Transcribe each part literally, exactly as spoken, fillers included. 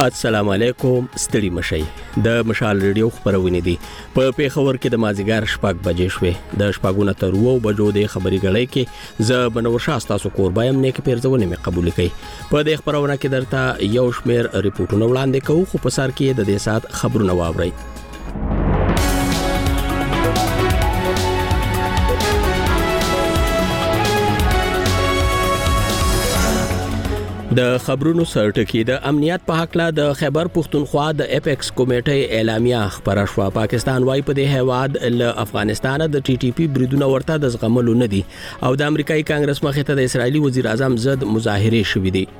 السلام علیکم ستړي مشي د مشال ریډیو خبرونه دي په پیښور کې د مازیګر شپږ بجې شوې د شپږونه تر وو بجو د خبري غړې کې ز بنور شاه تاسو قربایم نه کې پیرځونه مې قبول کړي په دې خبرونه کې درته یو شمیر ریپورتونه وړاندې کوو خو په سر کې د دې سات خبرونه واوري د خبرونو سرټکی د امنیت په حق لا د خیبر پختونخوا د اپیکس کمیټې اعلامیه خبره شو پاکستان وايي په دې هواد له افغانستان د ټي ټي پی بریدونه ورته د زغملو نه دي او د امریکایي کانګرس مخې ته د اسرایلی وزیر اعظم ضد مظاهره شوې دي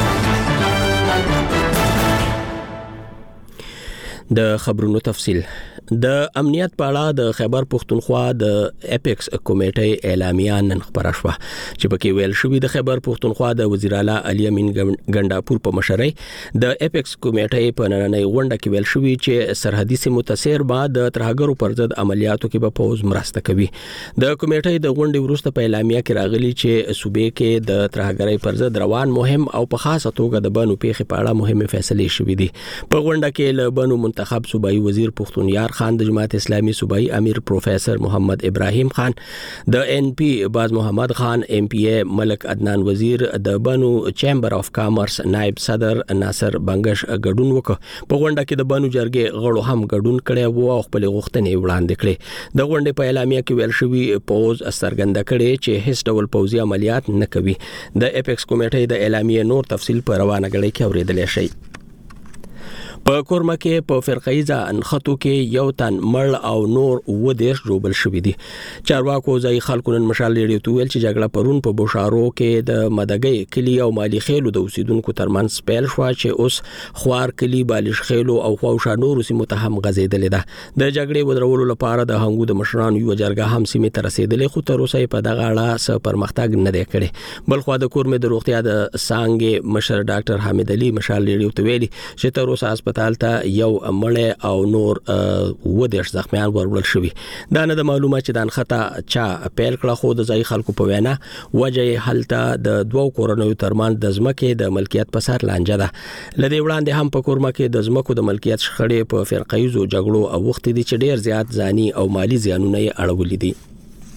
د خبرونو تفصیل د امنیت په اړه د خیبر پختونخوا د اپیکس کمیټې اعلامیه نن خبره شو چې پکې ویل شوې د خیبر پختونخوا د وزیر اعلی علي امین ګنداپور په مشرۍ د اپیکس کمیټې په نننۍ غونډه کې ویل شوې چې سرحدي سیمو تسیر بعد د ترهګرو پر ضد عملیاتو کې به پوز مرسته کوي د کمیټې د غونډې وروسته په اعلامیه کې راغلي چې صوبې کې د ترهګرۍ پر ضد روان مهم او په خاصه توګه د بانو پیښې په اړه مهمه فیصله شوې دي په غونډه کې له بانو منتخب صوبایي وزیر پختونیار خان د جماعت اسلامي صوبایي امیر پروفیسر محمد ابراهیم خان د ان پی باز محمد خان ایم پی ای ملک عدنان وزیر د بانو چیمبر اف کامرس نائب صدر ناصر بنگش ګډون وکړ په غونډه کې د بانو جرګې غړو هم ګډون کړي وو او خپل غوښتنې وړاندې کړې د غونډې په اعلامیه کې ویل شوی پوز سرګند کړي چې هیڅ ډول پوزي عملیات نه کوي د اپیکس کمیټې د اعلامیه نور تفصیل په روانه غړي کې اوریدل شي په کورما کې په فرقایزه انخطو کې یو تن مړ او نور و دیش جوبل شوې دي چارواکو ځای خلکو نن مشال لري تو ویل چې جګړه پرون په بوشارو کې د مدګي کلی او مالی خېلو د اوسیدونکو ترمنځ پیل شو چې اوس خوار کلی بالش خېلو او خوښا نور سیمه ته هم غزیدل ده د جګړې ودرولو لپاره د هنګو د مشرانو یو جرګه هم سیمه ته رسیدلې خو تر اوسه په دغه اړه څه پرمختګ نه دی کړی بل خو د کورمه د روغتیا د سانګ مشر ډاکټر حامد علي مشال لري تو ویلي چې تر اوسه هسپتال ته یو مړ او نور و دیش زخمیان ورول شوی دا نه د معلومات چې د انخطا چا پیل کړه خو د ځای خلکو په وینا وجه حالت د دوو کورونو ترمان د ځمکې د ملکیت په سر لانجه ده لدی وړاندې هم په کورما کې د ځمکو د ملکیت شخړې په فرقایزو جګړو او وخت دي چې ډیر زیات ځاني او مالی زیانونه یې اړولې دي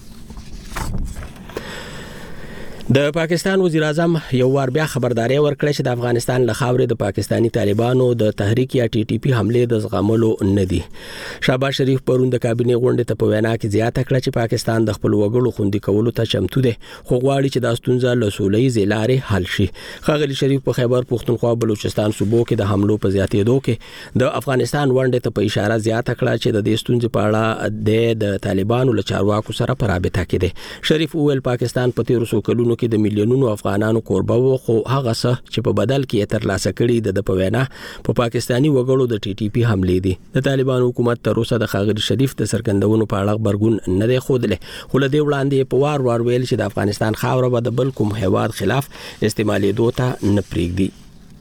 د پاکستان وزیر اعظم یو ور بیا خبرداري ورکړه چې د افغانستان له خاورې د پاکستانی طالبانو د تحریک یا ټي ټي پی حمله د زغملو نه دي شهباز شریف پرون د کابینې غونډې ته په وینا کې زیاته کړه چې پاکستان د خپل وګړو خوندي کولو ته چمتو دی خو غواړي چې د ستونزې له سولې لارې حل شي ښاغلي شریف په خیبر پختونخوا بلوچستان صوبو کې د حملو په زیاتېدو کې د افغانستان غونډې ته په اشاره زیاته کړه چې د دې ستونزې په اړه د طالبانو له چارواکو سره په رابطه کې دي شریف وویل پاکستان په تیر څو کلونو کې د میلیونونو افغانانو قربا وو خو هغه څه چې په بدل کې تر لاسه کړي د پوینا په پاکستانی وګړو د ټي ټي پی حملې دي د طالبان حکومت تر اوسه د خاغلی شریف د سرګندونو په اړه خبرګون نه دی خوده خو له دې وړاندې په وار وار ویل چې د افغانستان خاوره به د بل کوم هیواد خلاف استعمالي دوته نه پریږدي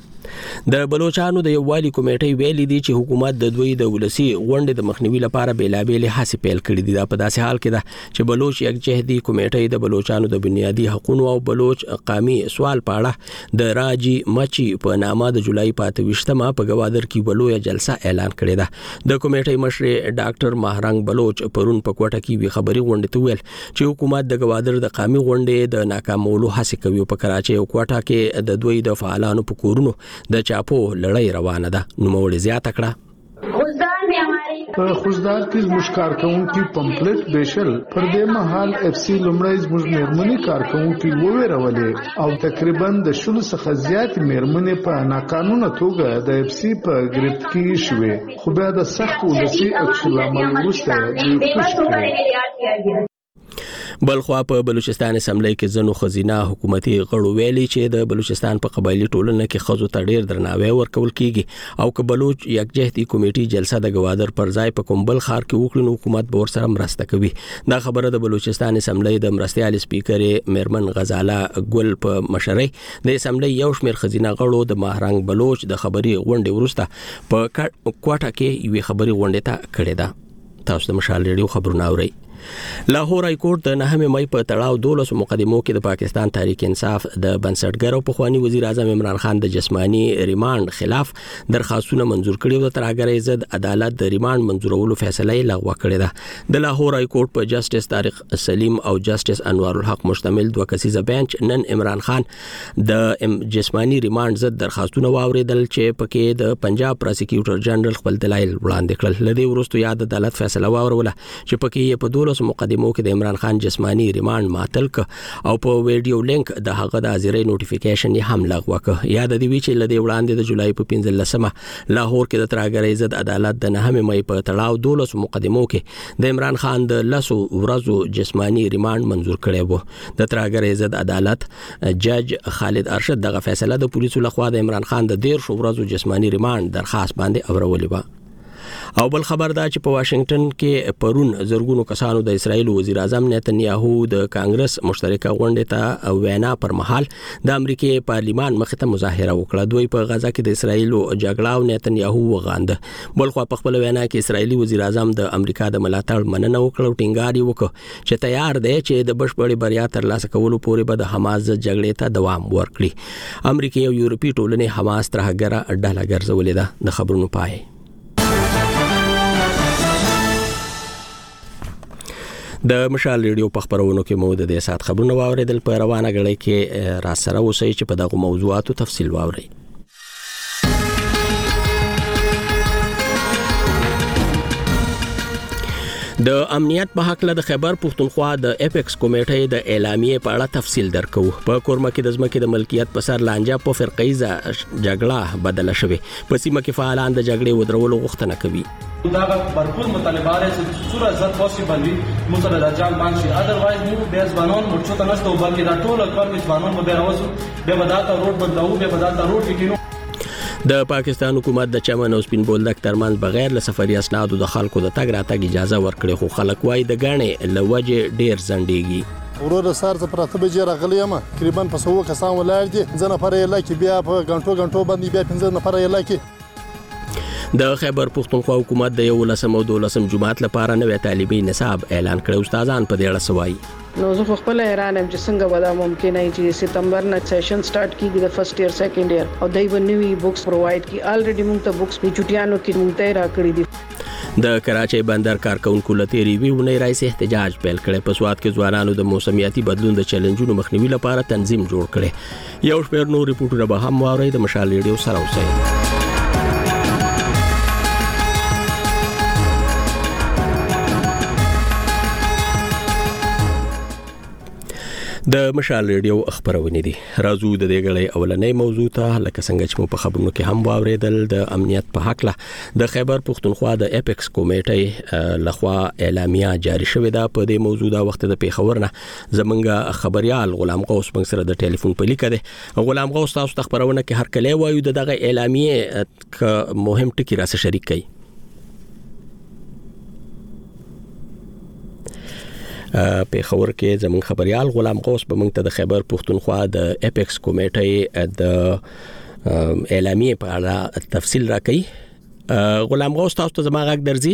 د بلوچستان د یووالي کمیټې ویلي دي چې حکومت د دوی د ولسی غونډې د مخنیوي لپاره بیلابېل هڅې پیل کړې دي دا په داسې حال کې ده چې بلوچ یکجهتي کمیټې د بلوچستان د بنیادی حقوقو او بلوچ قومي سوال په اړه د راجی مچي په نامه د جولای په اتويشتمه په گوادر کې بلویا جلسه اعلان کړې ده د کمیټې مشر ډاکټر ماهرنګ بلوچ پرون په کوټه کې وی خبري غونډې ته ویل چې حکومت د گوادر د قومي غونډې د ناکامولو هڅه کوي په کراچۍ او کوټه کې د دوی د فعالانو په کورونو د چاپو لړۍ روانه ده نو موړ زیاته کړه په خوزدار کې زموږ کارکونکو پمپلیټ بیشل پر دې مهال اف سی لومړی زموږ میرمنې کارکونکو وویرولې او تقریبا د شلو څخه زیات میرمنې په ناقانونه توګه د اف سی په گرفت کې شوې خو بیا د سخت ولسی اکشن عمل وروسته دوی خوش کړې بلخوا په بلوچستان اسمبلی کې زنو خزینه حکومتي غړو ویلي چې د بلوچستان په قبایلی ټولنه کې خزو ته ډیر درناوی ورکول کیږي او که بلوچ یکجهتي کمیټې جلسه د گوادر پر ځای په کومبل خار کې وکړي نو حکومت به ورسره مرسته کوي دا خبره د بلوچستان اسمبلی د مرستيال سپیکر میرمن غزاله ګل په مشرۍ د اسمبلی یو شمېر خزینه غړو د ماهرنګ بلوچ د خبري غونډې ورسته په کوټه کې یو خبري غونډه ته کړې ده تاسو د مشال ریډیو خبرونه اورئ لاهور های کورټ د نهمې مې په تړاو دولس مقدمو کې د پاکستان تحریک انصاف د بنسټګر او پخوانی وزیر اعظم عمران خان د جسمانی ریماند خلاف درخواستونه منزور کړي او تر هغه ضد عدالت د ریماند منزورولو فیصله لغوه کړې ده. د لاهور های کورټ په جسټس طارق سلیم او جسټس انوار الحق مشتمل دوه کسیزه بنچ نن عمران خان د جسمانی ریماند ضد درخواستونه واوریدل چې پکې د پنجاب پروسیکیوټر جنرال خپل دلایل وړاندې کړل. لدی ورستو یاد عدالت فیصله واوروله چې پکې په دولس مقدمو کې د عمران خان جسمانی ریماند معطل ک او په ویډیو لینک د هغه د حاضرۍ نوټیفیکیشن یې هم لغوه ک. یاد دی وی چې لدی وړاندې د جولای په پنځلسمه لاهور کې د ترهګرۍ ضد عدالت د نهمې مې په تړاو دولس مقدمو کې د عمران خان د لسو ورځو جسمانی ریماند منزور کړی وو. د ترهګرۍ ضد عدالت جج خالد ارشد دغه فیصله د پولیسو لخوا د عمران خان د ډیر شو ورځو جسمانی ریماند درخواست باندې اورولې و. او بل خبر دا چې په واشنگټن کې پرون زرګونو کسانو د اسرایل وزیر اعظم نتنیاهو د کانګرس مشترکه غونډه ته وینا پر مهال د امریکای پارلیمان مخې ته مظاهره وکړه. دوی په غزا کې د اسرایل جګړه او نتنیاهو وغاند. بل خو په خپل وینا کې اسرایلی وزیر اعظم د امریکا د ملاتړ مننه وکړه او ټینګار یې وکړ چې تیار دی چې د بشپړې بریا تر لاسه کولو پورې به د حماس جګړې ته دوام ورکړي. امریکا او یورپي ټولنې حماس ترهګره ډله ګرځولې ده. د خبرونو پای د مشال ریډیو په خبرونو کې مو د دې سات خبرونه واوریدل. په روانه غړي کې را سره اوسئ چې په دغه موضوعاتو تفصیل واورئ. د امنیت په حق له د خیبر پښتونخوا د اپیکس کمیټې د اعلامیې په اړه تفصیل درکو. په کورمه کې د ځمکې د ملکیت په سر لانجه په فرقیزه جګړه بدله شوه. په سیمه کې فعالان د جګړې ودرولو غوښتنه کوي. دا भरपूर مطالبات چې صورت زت پوسیبل وي مصدر رجال بانشي اذروایز مو به ځوانان مرچو تنستو بلکې دا ټول کار می ځوانان به راوځو به بداته روډ بدلو به بداته روډ کینو. د پاکستان حکومت د چمن او سپین بولدک ترمنځ بغیر له سفري اسنادو د خلکو د تګ راتګ اجازه ورکړي خو خلک وايي د غاڼې لوجه ډیر زندګي. ورور سار ز پراته به جره غلیم تقریبا په سو کسان ولر دي ځنه پر یلا کې بیا په غنټو غنټو باندې بیا پنځه نفر یلا کې. د خیبر پښتونخوا حکومت د یو لسم او دولسم جماعت لپاره نوې طالبي نصاب اعلان کړ. استادان په دې اړه سوای نو زه خپل حیران یم چې څنګه ودا ممکن نه چې سپتمبر نه سیشن سٹارټ کیږي د فرست ایئر سیکنډ ایئر او دای به نوی بوکس پرووایډ کی الریډي موږ ته بوکس په چټیانو کې موږ ته راکړي دي. د کراچۍ بندر کارکونکو لتيري ویونه راځي احتجاج پیل کړي. په سواد کې ځوانانو د موسمیاتي بدلون د چیلنجونو مخنیوي لپاره تنظیم جوړ کړي. یو شمېر نور ریپورټونه به هم واوري. د مشال ریډیو سره اوسئ. د مشال ریډیو خبرونه دي. راځو د دې غړې اولنې موضوع ته لکه څنګه چې مو په خبرونو کې هم واوریدل د امنیت په حق له د خیبر پښتونخوا د اپیکس کمیټې لخوا اعلامیه جاری شوې ده. په دې موضوع دا وخت د پیښور نه زمونږ خبريال غلام غوث موږ سره د ټلیفون په لیکه ده. غلام غوث تاسو ته خبرونه کې هر کله وایو دغه اعلامیه مهم ټکی را سره شریک کړي. په خبر کې زمون خبريال غلام غوث به موږ ته د خیبر پښتونخوا د اپیکس کمیټې د اعلامیه په اړه تفصیل راکړي. غلام غوث تاسو ته زما غږ درځي؟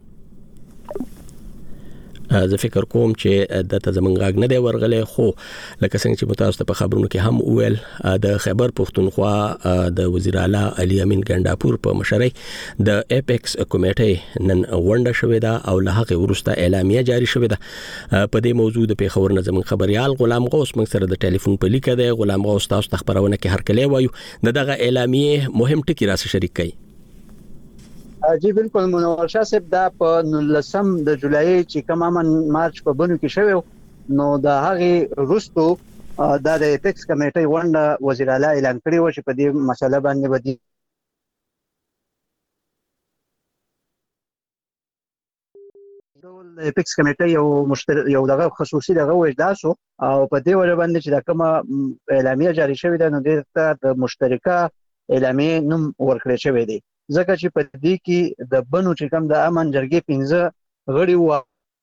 زه فکر کوم چې د ته زمون غږ نه دی ورغلی خو لکه څنګه چې متاسو ته په خبرونو کې هم وویل د خیبر پښتونخوا د وزیر اعلی علي امین ګنداپور په مشرۍ د اپیکس کمیټې نن غونډه شوې ده او له هغه وروسته اعلامیه جاری شوې ده. په دې موضوع د پیښور نه زمون خبريال غلام غوث موږ سره د ټلیفون په لیکه ده. غلام غوث تاسو ته خبرونه کې هر کله وایو دغه اعلامیه مهم ټکی را سره شریک کړي. جی بالکل منور شاه صاحب دا په لسم د جولای چې کوم امن مارچ په بنو کې شوی نو د هغه روستو د اپیکس کمیټې ونده وزیر اعلی اعلان کړی و چې په دې مسله باندې ودی ډول اپیکس کمیټې یو مشترک یو دغه خصوصي دغه وجداسو او په دې وجه باندې چې دا کومه اعلامیه جاری شوې ده نو د مشترکه اعلامیه نوم ورکړی شوی دی ځکه چې په دې کې د بنو چې کوم د امن جرګې پنځه غړي و.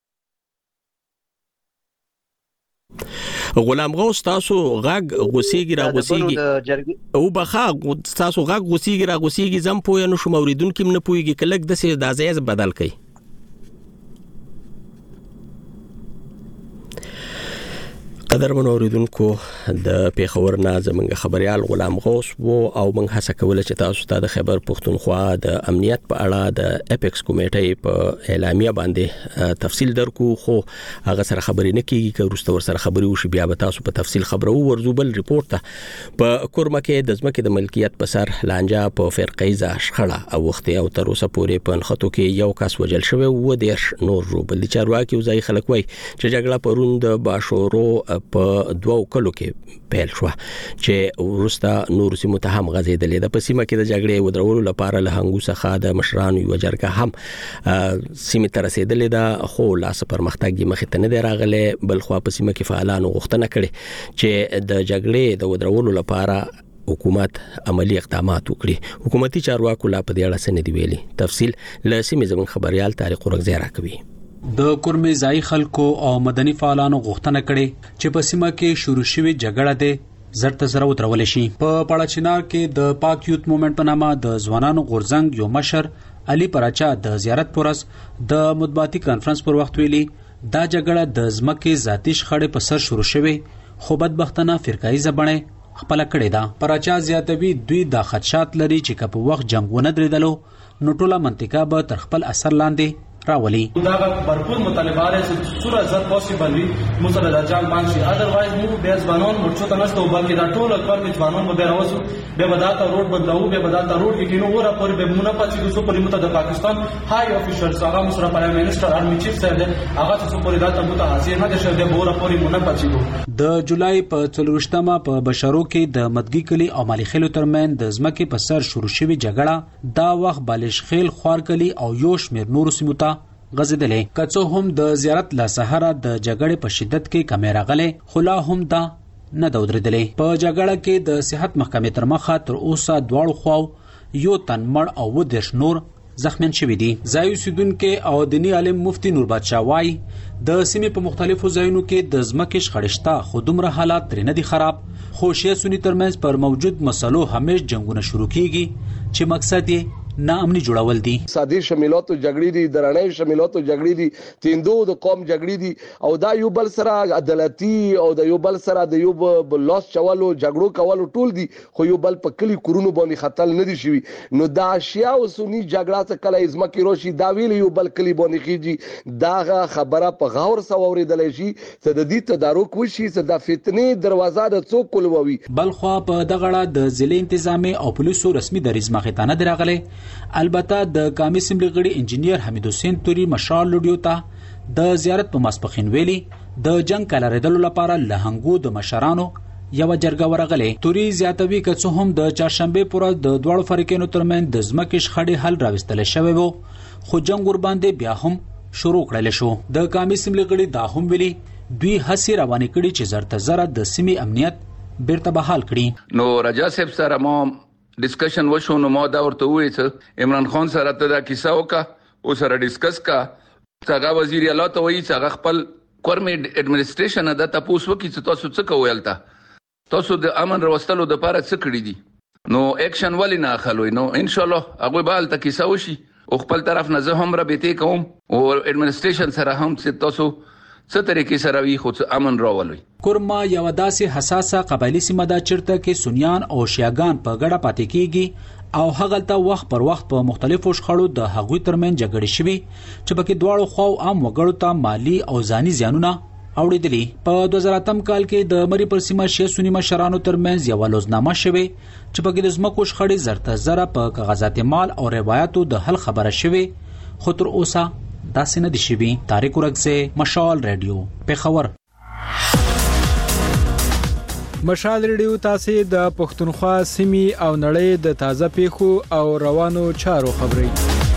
غلام غوث تاسو غږ غوسیږي را غوسیږي او بخا تاسو غږ غوسیږي را غوسیږي زم پوه نه شو موریدون کې نه پويږي کلک د سې د ازاز بدل کړي. قدرمن اوریدونکو د پیښور نه زمونږ خبريال غلام غوث وو او موږ هڅه کوله چې تاسو ته د خیبر پښتونخوا د امنیت په اړه د اپیکس کمیټې په اعلامیه باندې تفصیل درکو، خو هغه سره خبرې نه کیږي که وروسته ور سره خبرې وشي بیا به تاسو په تفصیل خبرو ورزو. بل ریپورت ته په کورمه کې د ځمکې د ملکیت په سر لانجه په فرقیزه شخړه او وخت او تر اوسه پورې په نخټو کې یو کس وجل شوی و دیرش نور روبل چارواکي وزای خلک وای چې جګړه پروند باشورو په دوو کلو کې پیل شو چې ورسته نور سیمو ته هم غځېدلې. د پسیمه کې د جګړې ودرولو لپاره له هنګو څخه د مشرانو یو جرګه هم سیمه تر رسیدلې ده، خو لاس پرمختګ مخې ته نه دی راغلی. بل خو پسیمه کې فعالانو غوښتنه کړې چې د جګړې د ودرولو لپاره حکومت عملی اقدامات وکړي. حکومتي چارواکو لا په دې اړه څه نه دی ویلي. تفصیل له سیمې زموږ خبريال طارق ورغزی راکوي. د کورمې ځای خلکو او مدني فعالانو غوښتنه کړې چې په سیمه کې شروع شوی جګړه ده زرت زره وترول شي. په پړاچینار کې د پاک یوت موومېنټ په نامه د ځوانانو غورځنګ یو مشر علي پراچا د زیارت پورس د مطبوعاتي کانفرنس پر وخت ویلي دا جګړه د ځمکې ذاتي شخړې په سر شروع شوی، خو بدبختانه فرقایي بڼه خپل کړې ده. پراچا زیاتوي دوی د خدشات لري چې کله وخت جنگونه درېدلو نو ټوله منطقه به تر خپل اثر لاندې راولي. دا भरपूर مطالبه لري چې څوره زر پوسیبل وي مثلا د جال بانشي اذروایز مو به ځوانان مرچو ته نشته، بلکې دا ټول کار می ځوانان به راوځو به بداته روډ بدلو به بداته روډ کې کینو ورا پر به مونږ په چې سو پر مت د پاکستان های افیشل هغه مصر پرایم منسٹر ارمی چیف صاحب هغه څه پر داته مت حاضر نه شه د ورا پر مونږ پچیدو. د جولای په څلورشتمه په بشارو کې د مدګي کلی او مالی خیلو ترمن د ځمکې په سر شروع شوی جګړه دا وخت بالش خیل خوار کلی او یو شمیر نور سیمو ته غزدلې. کڅو هم د زیارت لا سحره د جګړې په شدت کې کمیره غلې، خلا هم دا نه دودرېدلې. په جګړه کې د صحت محکمې تر مخه تر اوسه دواړو خواو یو تن مړ او و دیرش نور زخمیان شوي دي. ځای اوسیدونکو او دینی عالم مفتی نور بادشاه وایي د سیمې په مختلفو ځایونو کې د ځمکې شخړې شته، خو دومره حالات ترې نه دي خراب. خو شیعه سني ترمنځ پر موجود مسلو همیش جنگونه شروع کیږي چې مقصد یې نا امني جوړول دي. سادي شمیلات او جګړې دي، درنې شمیلات او جګړې دي، تیندو د قوم جګړې دي او دا یو بل سره عدالتي او د یو بل سره د یو بل لاس چوالو جګړو کولو ټول دي، خو یو بل په کلی کورونو باندې خطر نه دي شوی. نو دا شیا او سني جګړه څخه کله ازمکه روشي دا ویل یو بل کلی باندې کیږي. دا خبره په غور سره اوریدل شي چې د دې تدارک وشي چې د فتنې دروازه د څوک کولوي. بل خو په دغه د ضلع انتظامی او پولیسو رسمي دریز مخې ته نه دراغله. البته د قومي اسمبلی غړي انجینیر حمید حسین توري مشال لډیو ته د زیارت په ماسپخین ویلي د جنگ کلاریدلو لپاره لهنګو د مشرانو یو جرګه ورغلې. توري زیاتوي که څه هم د چهارشنبه پر د دوړو فریقینو ترمن د ځمکې شخړې حل راوستل شوی وو، خو جنگ ور باندې بیا هم شروع کړل شو. د قومي اسمبلی غړي دا هم ویلي دوی هڅې روانې کړي چې زرته زره د سیمې امنیت بیرته بحال کړي. نو رجا صاحب سره مو ډیسکشن وشو، نو ما دا ورته وې چې عمران خان سره ته دا کیسه وکا او سره ډیسکس کا. څنګه وزیر اعلی ته وایي چې خپل کورمې اډمنسټریشن دا تاسو وکي چې تاسو څه کویل تا تاسو د امن راوستلو د لپاره څه کړی دي، نو اکشن ولی نه اخلوي. نو ان شاء الله هغه به تل کیسه وشي او خپل طرف نه زه هم را بیته کوم او اډمنسټریشن سره هم چې تاسو څه طریقې سره وي خو امن راولوي. کورما یو داسې حساسه قبایلی سیمه ده چیرته کې سنیان او شیعاګان په ګډه پاتې کیږي او هغلته وخت پر وخت په مختلفو شخړو د هغوی ترمن جګړې شوي چې پکې دواړو خواو عام وګړو ته مالی او ځاني زیانونه اوریدلی. په دوه زره اتم کال کې د مری پر سیمه شیعه سنی مشرانو ترمنځ یو لوزنامه شوه چې پکې د ځمکو شخړې زرته زره په کاغذات مال او روایتو د حل خبره شوه، خو تر اوسه داسې نه دي شوي. طارق ورغزی، مشال ریډیو، پیښور. مشال ریډیو تاسو د پښتونخوا سیمې او نړۍ د تازه پیښو او روانو چارو خبري.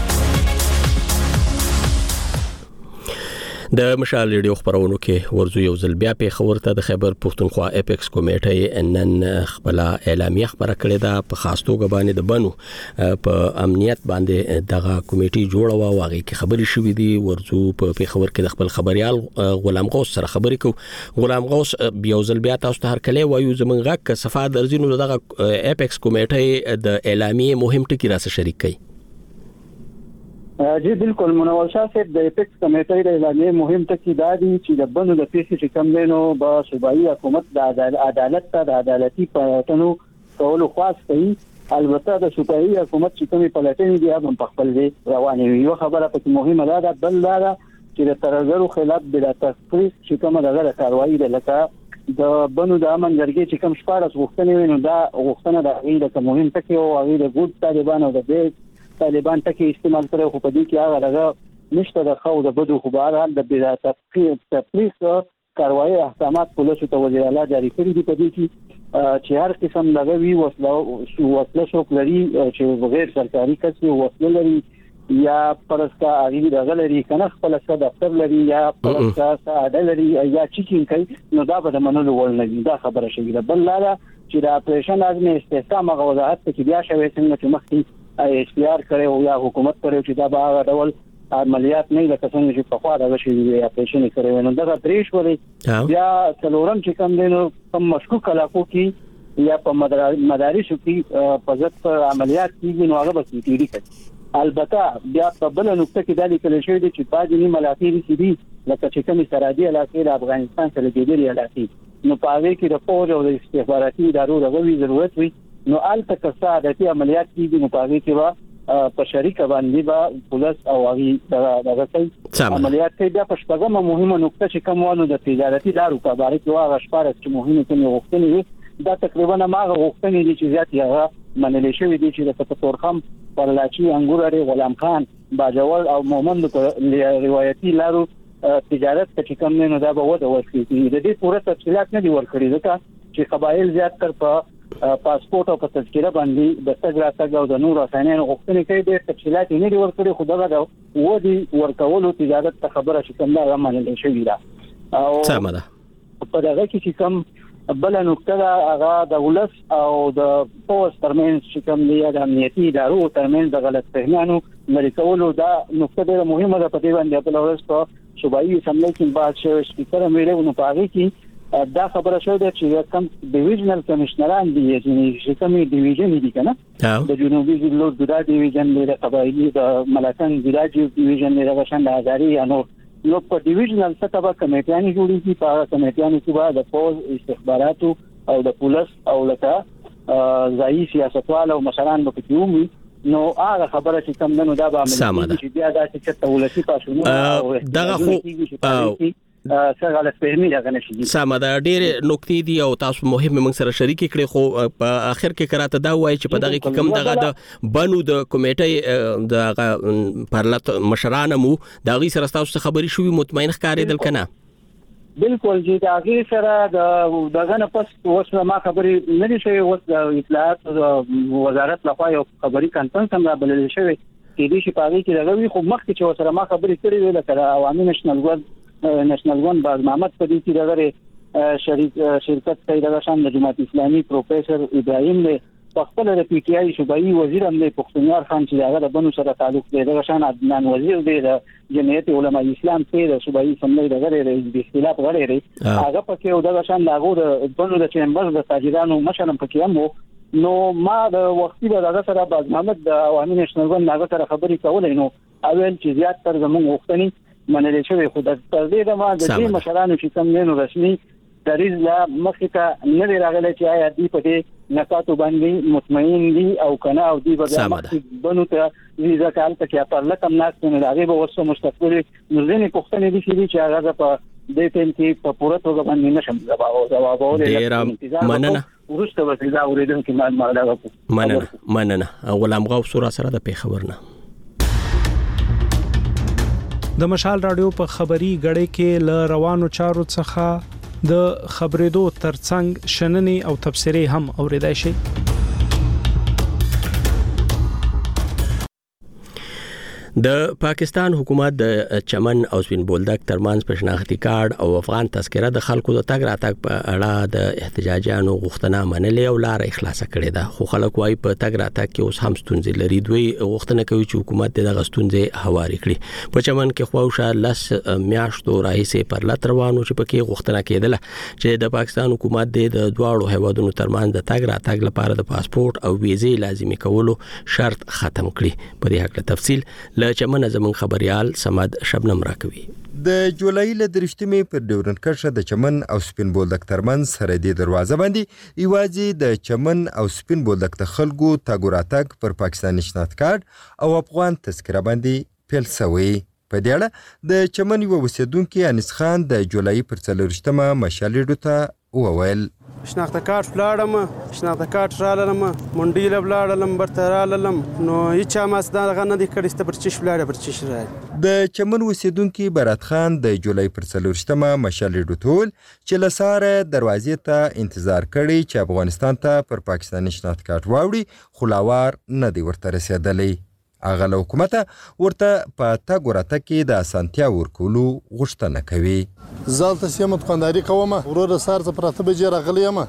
د مشال ریډیو خبرونو کې ورزو یو ځل بیا په خبر ته د خیبر پښتونخوا اپیکس کمیټې نن خپل اعلامیه خبره کړې ده. په خاص توګه باندې د بنو په امنیت باندې دغه کمیټې جوړه و واغې کې خبرې شوې دي. ورزو په خبر کې د خپل خبريال غلام غوث سره خبرې کو. غلام غوث یو ځل بیا تاسو ته هر کله وایو زمونږ غږ صفه درځینو دغه اپیکس کمیټې د اعلامیه مهم ټکی را سره شریک کړي. جی بالکل منور شاه صاحب د ایپکس کمیټې د اعلامیې مهم ټکی دا دی چې د بنو د پیسې چې کم دینو به صوبایي حکومت د عدالت ته د عدالتي پلټنو کولو خاص کوي. البته د صوبایي حکومت چې کومې پلټنې دي هم په خپل ځای روانې وي. یو خبره پکې مهمه ده بل دا چې د ترګرو خلاف بلا تفریق چې کومه دغه کاروایی ده لکه د بنو د امن جرګې چې کوم شپارس غوښتنې ویني دا غوښتنه د غیر د مهم ټکی او غیر د ګوډ طالبان او د طالبان ټکی استعمال کړي خو په دې کې هغه دغه نشته د خو د بدو خو بهر حال د بلا تفریق تفریق کاروایی احکامات پولیسو ته وزیر اعلی جاری کړی دي په دې کې چې هر قسم لګوي وسله وسله شو کړی چې غیر سرکاري کسي وسله لري یا پرستا اړین دغه لري کنه خپل څه دفتر لري یا پرستا ساده لري یا چیکین کوي نو دا به منلو ول نه دا خبره شي بل لا چې د اپریشن لازم استحکام غوضاحت کې بیا شوی څنګه چې مخکې اختیار کړي او یا حکومت کړي چې دا به ډول عملیات نه لکه څنګه چې په خوا دغه شی یا اپریشن کړي نو دا دریش ولې یا څلورم چې کوم دینو په مشکوک علاقو کې یا په مدارسو کې په ځت عملیات کیږي نو هغه به کیږي کوي. البته بیا په بل نقطه کې د لیکل شوی دی چې باجنی ملاتړي چې دي لکه چې کومي سرحدي علاقې د افغانستان سره ګډري علاقې نو په هغه کې د فوج او د استخباراتي ادارو دغه ضرورت وي نو الته کسادتي عملیات کیږي نو په هغه کې وا په شریک باندې با پولیس او هغه دغه څه عملیات کوي. بیا په شپږمه مهمه نقطه چې کومونه د تجارتي لارو په اړه کې واغ شپاره چې مهمه کومه غوښتنې دا تقریبا ما غوښتنې دي چې زیات هغه منل شوی دي چې د فتورخم پرلاچی انګورري غلام خان باجوړ او مومند روایتي لارو تجارت کې کوم نه دا به وده ورکړي. د دې پوره تفصیلات نه دي ورکړي ځکه چې قبایل زیات تر په پاسپورت او په تذکره باندې د تګ راتګ او د نور اسانه غوښتنې کوي د تفصیلات نه دي ورکړي خو دا و دي ورکولو تجارت ته خبره چې کوم دا منل شوی دا او سم ده په دغه کې چې کوم بل نقطه دا هغه د ولس او د پوس ترمنځ چې کوم دی د امنیتي ادارو ترمنځ د غلط فهمانو لري کولو دا نقطه ډېره مهمه ده په دې باندې په لورس په صوبایي اسمبلی کې بعد شوی سپیکر مېله نو پاره کې دا خبره شوه چې کوم ډیویژنل کمشنران دي چې کوم ډیویژن دي کنه د جنوبي ضلعو د ډیویژن د قبایلی د ملاتن ضلع ډیویژن د غشن د هزاري انو نو په ډیویژنل سطح کمیټیانې جوړې دي په کمیټیانو کې به د فوج استخباراتو او د پولیس او لکه ځایي سیاستوال او مشران به کومي نو هغه خبره چې کوم نن دا به عمل چې بیا دا چې تولسی پاسونه دغه خو څنګه غلط فهمي راغلی شي. ساده ډېر نکتې دي او تاسو مهمه موږ سره شریک کړي خو په اخر کې کراته دا وایي چې په دغه کې کوم دغه د بنو د کمیټې د پرلط مشران مو دغه سره تاسو خبري شوې مطمئن ښکارېدل کنه بالکل چې دا غیر سره د دغه نه پس اوس ما خبري نه دي شوی اوس د اطلاعات وزارت لخوا یو خبري کانفرنس هم بلل شوی چې دې شي پاره کې دغه خو مخکې چې سره ما خبري کړې ویل کړه عوامي نېشنل ګوند نېشنل ګوند باز محمد په دې کې دغه شریک شرکت کوي دغه شان د جماعت اسلامي پروفیسور ابراهیم له خپل د پی ټی آی صوبایي وزیر هم له پښتونیار خان چې هغه د بنو سره تعلق دی دغه شان عدنان وزیر دی د جمعیت علماء اسلام ته د صوبایي سملې دغه د اختلاف غړي دی هغه پکې او دغه شان دغه د بنو د چیمبر د تاجرانو مشرم پکې هم نو ما د وختي دغه سره باز محمد د عوامي نېشنل ګوند هغه سره خبرې کولې نو اول چې زیات تر زموږ وختنی منل شوی خو د تر دې د ما د دې مشرانو چې کوم نه رسمي دریز لا مخکته نه راغلی چې آیا دې په دې نکاتو باندې مطمئن دي او کنه او دې به مخکې بنو ته ویزا کال ته کې پر لکم ناس نه راغی به وسو مستقبل نورځنی پښتنې دي چې هغه په دې ټیم کې په پوره توګه باندې نشم جواب جواب اورل مننه ورسته به دا اوریدل کې ما معلومات مننه مننه غلام غوث سره سره د پیښور نه د مشال رادیو په خبري غړې کې ل روانو چارو څخه د خبرېدو ترڅنګ شننې او تبصرې هم اوریدای شي. د پاکستان حکومت د چمن او سپین بولدک ترمنځ په شناختی کارت او افغان تذکره د خلکو د تګ راتګ په اړه د احتجاجانو غوښتنه منلې او لار اخلاص کړې ده خو خلک وايي په تګ راتګ کې اوس هم ستونزې لري دوی غوښتنه کوي چې حکومت د غستونځې هواري کړي. په چمن کې خواوشه لس میاشتو راهیسې پر لټ روانو چې پکې غوښتنه کېدله چې د پاکستان حکومت د دواړو هیوادونو ترمنځ د تګ راتګ لپاره د پاسپورت او ویزې لازمي کولو شرط ختم کړي. په دې حق له تفصیل ل چمن زمون خبريال سماد شبنم راکوي. د جولای ل درشتمې پر ډیورنډ کرښه د چمن او سپین بولدک ترمن سرحدي دروازه باندې ایوازي د چمن او سپین بولدک د خلکو تاګوراتک پر پاکستاني شناخت کارت او افغان تذکره باندې پیل شوی. په دې اړه د چمن یو اوسیدونکو انیس خان د جولای پر څلورشتمه مشالېډو ته وویل شناخت کارت فلاړم شناخت کارت رالم منډي لبلاړم برترالم نو هیڅ ما ستاره نه دي کړي ست پر چش فلاړ پر چش راځي. د چمن اوسیدونکو برات خان د جولای پر څلورشتمه مشالېډو ټول چې لساره دروازې ته انتظار کړي چې افغانستان ته پر پاکستاني شناخت کارت واوړي خلاوار نه دی ورته رسیدلی. هغه له حکومته ورته په تاګوراتک کې د اسانتیا ورکولو غوښتنه کوي. زالته سیمه دکانداري کوم ورور سار ته پراته بجې راغلی یم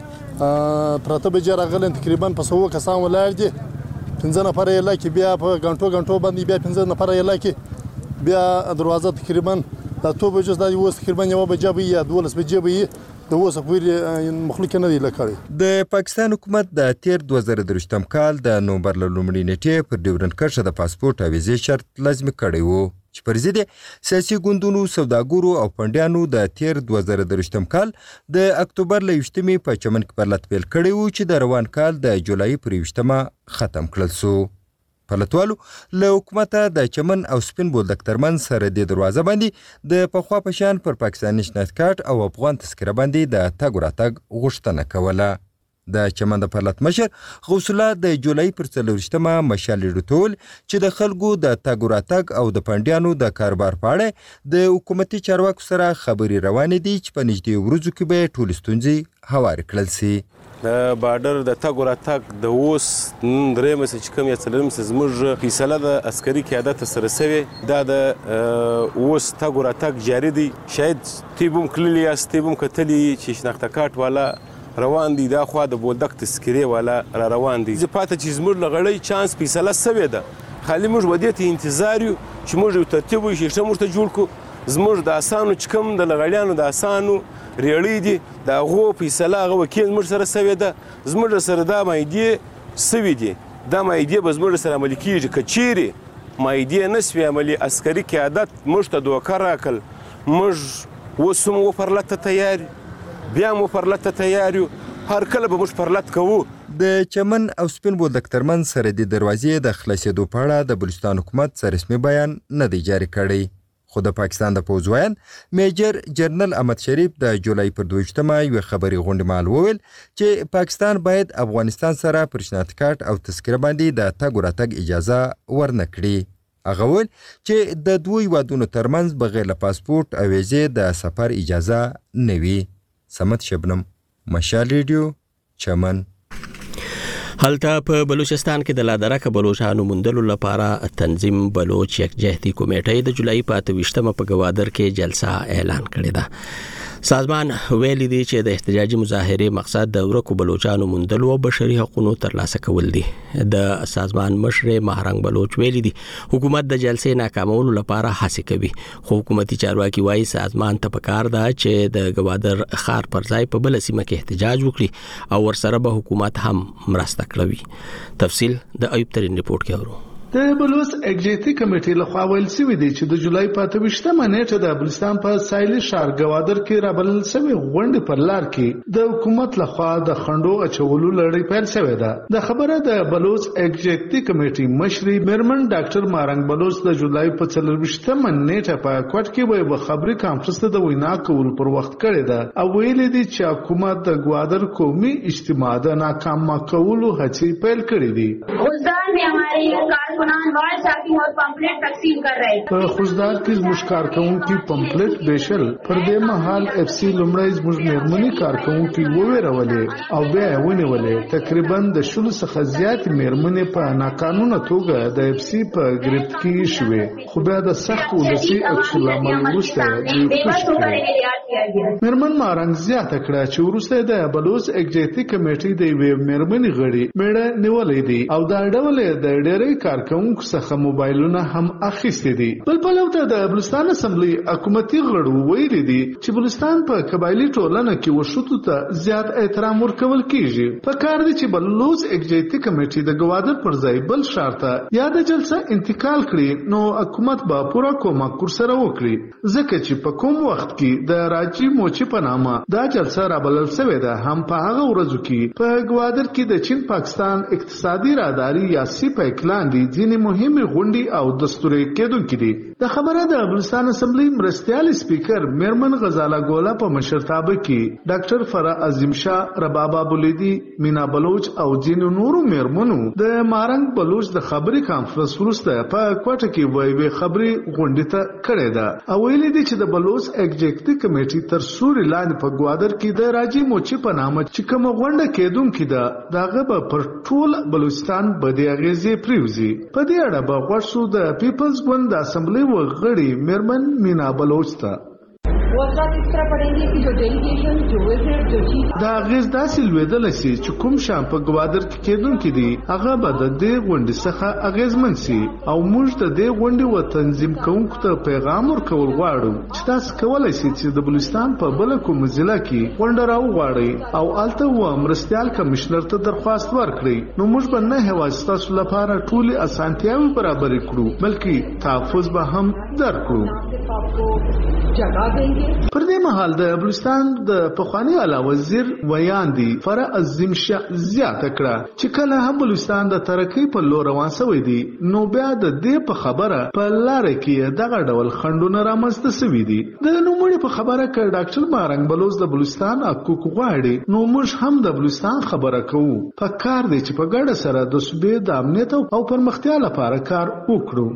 پراته بجې راغلی تقریبا په سوه کسان ولاړ دي پنځه نفر یې لکه بیا په غنټو غنټو باندې بیا پنځه نفر یې لکه بیا دروازه تقریبا د تو بجې د یو تقریبا یو بجې به یا دولس بجې به د اوسه پورې مخلوق نه دی لکړي. د پاکستان حکومت د تیر دوه زره درویشتم کال د نومبر له لومړۍ نیټې پر ډیورنډ کرښه د پاسپورت او ویزې شرط لازمي کړی وو چې پر ضد سیاسي ګوندونو سوداګرو او پنډیانو د تیر دوه زره درویشتم کال د اکتوبر له یوشتمې په چمن کې پرلط پیل کړی وو چې د روان کال د جولای پر یوشتمه ختم کړل سو. پلتوالو له حکومته د چمن او سپین بولدک ترمن سرحدي دروازه باندې د پخوا په شان پر پاکستاني شناخت کارت او افغان تذکره باندې د تګ راتګ غوښتنه کوله. د چمن د پرلط مشر غوث الله د جولای پر څلورشتمه مشالېډو ټول چې د خلکو د تګ راتګ او د پنډیانو د کاروبار په اړه د حکومتي چارواکو سره خبرې روانې دي چې په نږدې ورځو کې به ټول ستونزې هوارې کړل سي. د بارډر د تګ راتګ د اوس درې مس چې کوم یا څلورم زموږ فیصله د عسکري قیادت سره سوي دا د اوس تګ راتګ جاری دي. شاید تیبوم کلی یا تیبوم کتلی چې شناخت کارت والا روان دي دا خو د بولدک تذکره والا را روان دي. زه پاته چې زموږ لغړی چانس فیصله سوي ده خالي موږ ودیته انتظار یو چې موږ یو ترتیب وي چې موږ ته جوړ کو زموږ د اسانو چې کوم د لغړیانو د اسانو ریړی دي دا غو فیصله غو وکیل موږ سره سوي ده زموږ سره دا مایدی سوي دي دا مایدی به زموږ سره عمل کیږي کچيري مایدی نسوي عملي عسکري قیادت موږ ته دوکه راکل موږ وسم و پرلته تیار بیا مو پرلته تیار یو هر کله به موږ پرلت کوو. د چمن او سپین بولدک ترمن سرحدي دروازې د خلاصېدو په اړه د بلوچستان حکومت څه رسمي بیان نه دی جاري کړی. خو د پاکستان د پوځویان میجر جنرال احمد شریف د جولای پر دویشتمه یو خبري غونډه مال وویل چې پاکستان باید افغانستان سره پر شناخت کارت او تذکره باندې د تګ راتګ اجازه ورنکړي. هغه ویل چې د دوی وادونو ترمنځ بغیر له پاسپورت او ویزې د سفر اجازه نه وي. سمت شبنم مشال ریډیو چمن. هلته په بلوچستان کې د لادرکه بلوچستانو مندلو لپاره تنظیم بلوچ یکجهتي کمیټې د جولای په اتوشتمه په گوادر کې جلسه اعلان کړې ده. سازمان ویلي دی چې د احتجاجي مظاهره مقصد د ورکو بلوچستانو مندلو او بشري حقوقو ترلاسه کول دي. د سازمان مشر مهرنګ بلوچ ویلي دی حکومت د جلسې ناکامولو لپاره هڅه کوي خو حکومتي چارواکي وايي سازمان ته پکار ده چې د گوادر خار پر ځای په بل سیمه کې احتجاج وکړي او ورسره به حکومت هم مرسته کړوي. تفصیل د ایوب ترين ریپورت کې اورو. د بلوچ اګزیټي کمیټې لخوا ویل شوی دی چې د جولای په اتوشتمه نیټه د بلوچستان په سایلي شهر گوادر کې رابلل شوی غونډې پر لار کې د حکومت لخوا د خندو اچولو لړۍ پیل شوې ده. د خبره د بلوچ اګزیټي کمیټې مشري میرمن ډاکټر مارنګ بلوچ د جولای په څلورویشتمه نیټه په کوټ کې وي خبري کانفرنس ته د وینا کول پر وخت کړی ده او ویل دي چې حکومت د گوادر قومي اجتماع د ناکام کولو هڅې پیل کړې دي. خوزدار में हमारे वाल साकिंग और पम्पलेट तकसीम कर रहे हैं. په خوزدار کې زموږ کارکونکي پمپلیټ بیشل پر دې مهال اف سی لومړی زموږ میرمنې کارکونکي وویرولې او بیا یې ونیولې. تقریبا د شلو څخه زیات میرمنې په ناقانونه توګه د اف سی په گرفت کې شوې خو بیا د سخت ولسي عکس العمل وروسته دوی خوش کړې. میرمن مارنګ زیاته کړه چې وروسته د بلوچ اګزیټي کمیټې د یوې میرمنې غړي میړه نیولې دي او دا ډول یې د ډېری کارکونکو څخه موبایلونه هم اخیستي دي. بل پلو ته د بلوچستان اسمبلی حکومتي غړو ویلي دي چې بلوچستان په قبایلي ټولنه کې وشوتو ته زیات احترام ورکول کیږي. په کار دي چې بلوچ ایگزیکټیو کمیټې د ګوادر پر ځای بل ښار ته یا د جلسه انتقال کړي نو حکومت به پوره کومک ورسره وکړي، ځکه چې په کوم وخت کې د راجی موچي په نامه دا جلسه رابلل شوې ده. هم په هغه ورځو کې په ګوادر کې د چین پاکستان اقتصادي راهداري یا سیپیک لاندې ځینې مهمې غونډې او دستوري کېدونکې دي. د خبره د بلوچستان اسمبلی مرستیال سپیکر میرمن غزاله ګوله په مشرتابه کې ډاکټر فرا عظیم شاه، ربابا بولیدي، مینا بلوچ او ځینو نورو میرمنو د مارنګ بلوچ د خبري کانفرنس وروسته په کوټه کې وایي خبري غونډې ته کړې ده او ویلي دي چې د بلوچ ایگزیکټیو کمیټې تر سوري لاندې په ګوادر کې د راجی موچي په نامه چې کومه غونډه کېدونکې ده دغه به پر ټول بلوچستان بدې اغېزې پریوزي. په دې اړه به غوږ شو د پیپلز ګوند د اسمبلی وغړي میرمن مینا بلوچ ته. इस तरह पड़ेंगे कि जो डेलीगेशन जो विजिट जो चीज دا غیز داسې لویدل شي چې کوم شان په ګوادر کې کېدونکې دي هغه به د دې غونډې څخه اغیزمن شي او موږ د دې غونډې و تنظیم کوونکو ته پیغام ورکول غواړو چې تاسو کولای شئ چې د بلوچستان په بل کوم ضلع کې غونډه راوغواړئ او الته و مرستیال کمشنر ته درخواست ورکړئ نو موږ به نه هیواد تاسو لپاره ټولې اسانتیاوې برابر کړو بلکې تحفظ به هم درکړو. پر دې مهال د بلوچستان د پخوانی اعلی وزیر ویاندي فرا عظیم شاه زیاته کړه چې کله هم بلوچستان د ترقۍ په لور روان شوی دی نو بیا د دې په خبره په لار کې دغه ډول خندونه رامنځته شوي دي. د نوموړي په خبره کې ډاکټر مارنګ بلوچ د بلوچستان حقوق غواړي نو موږ هم د بلوچستان خبره کوو. په کار دی چې په ګډه سره د صوبې د امنیت او پرمختیا لپاره کار وکړو.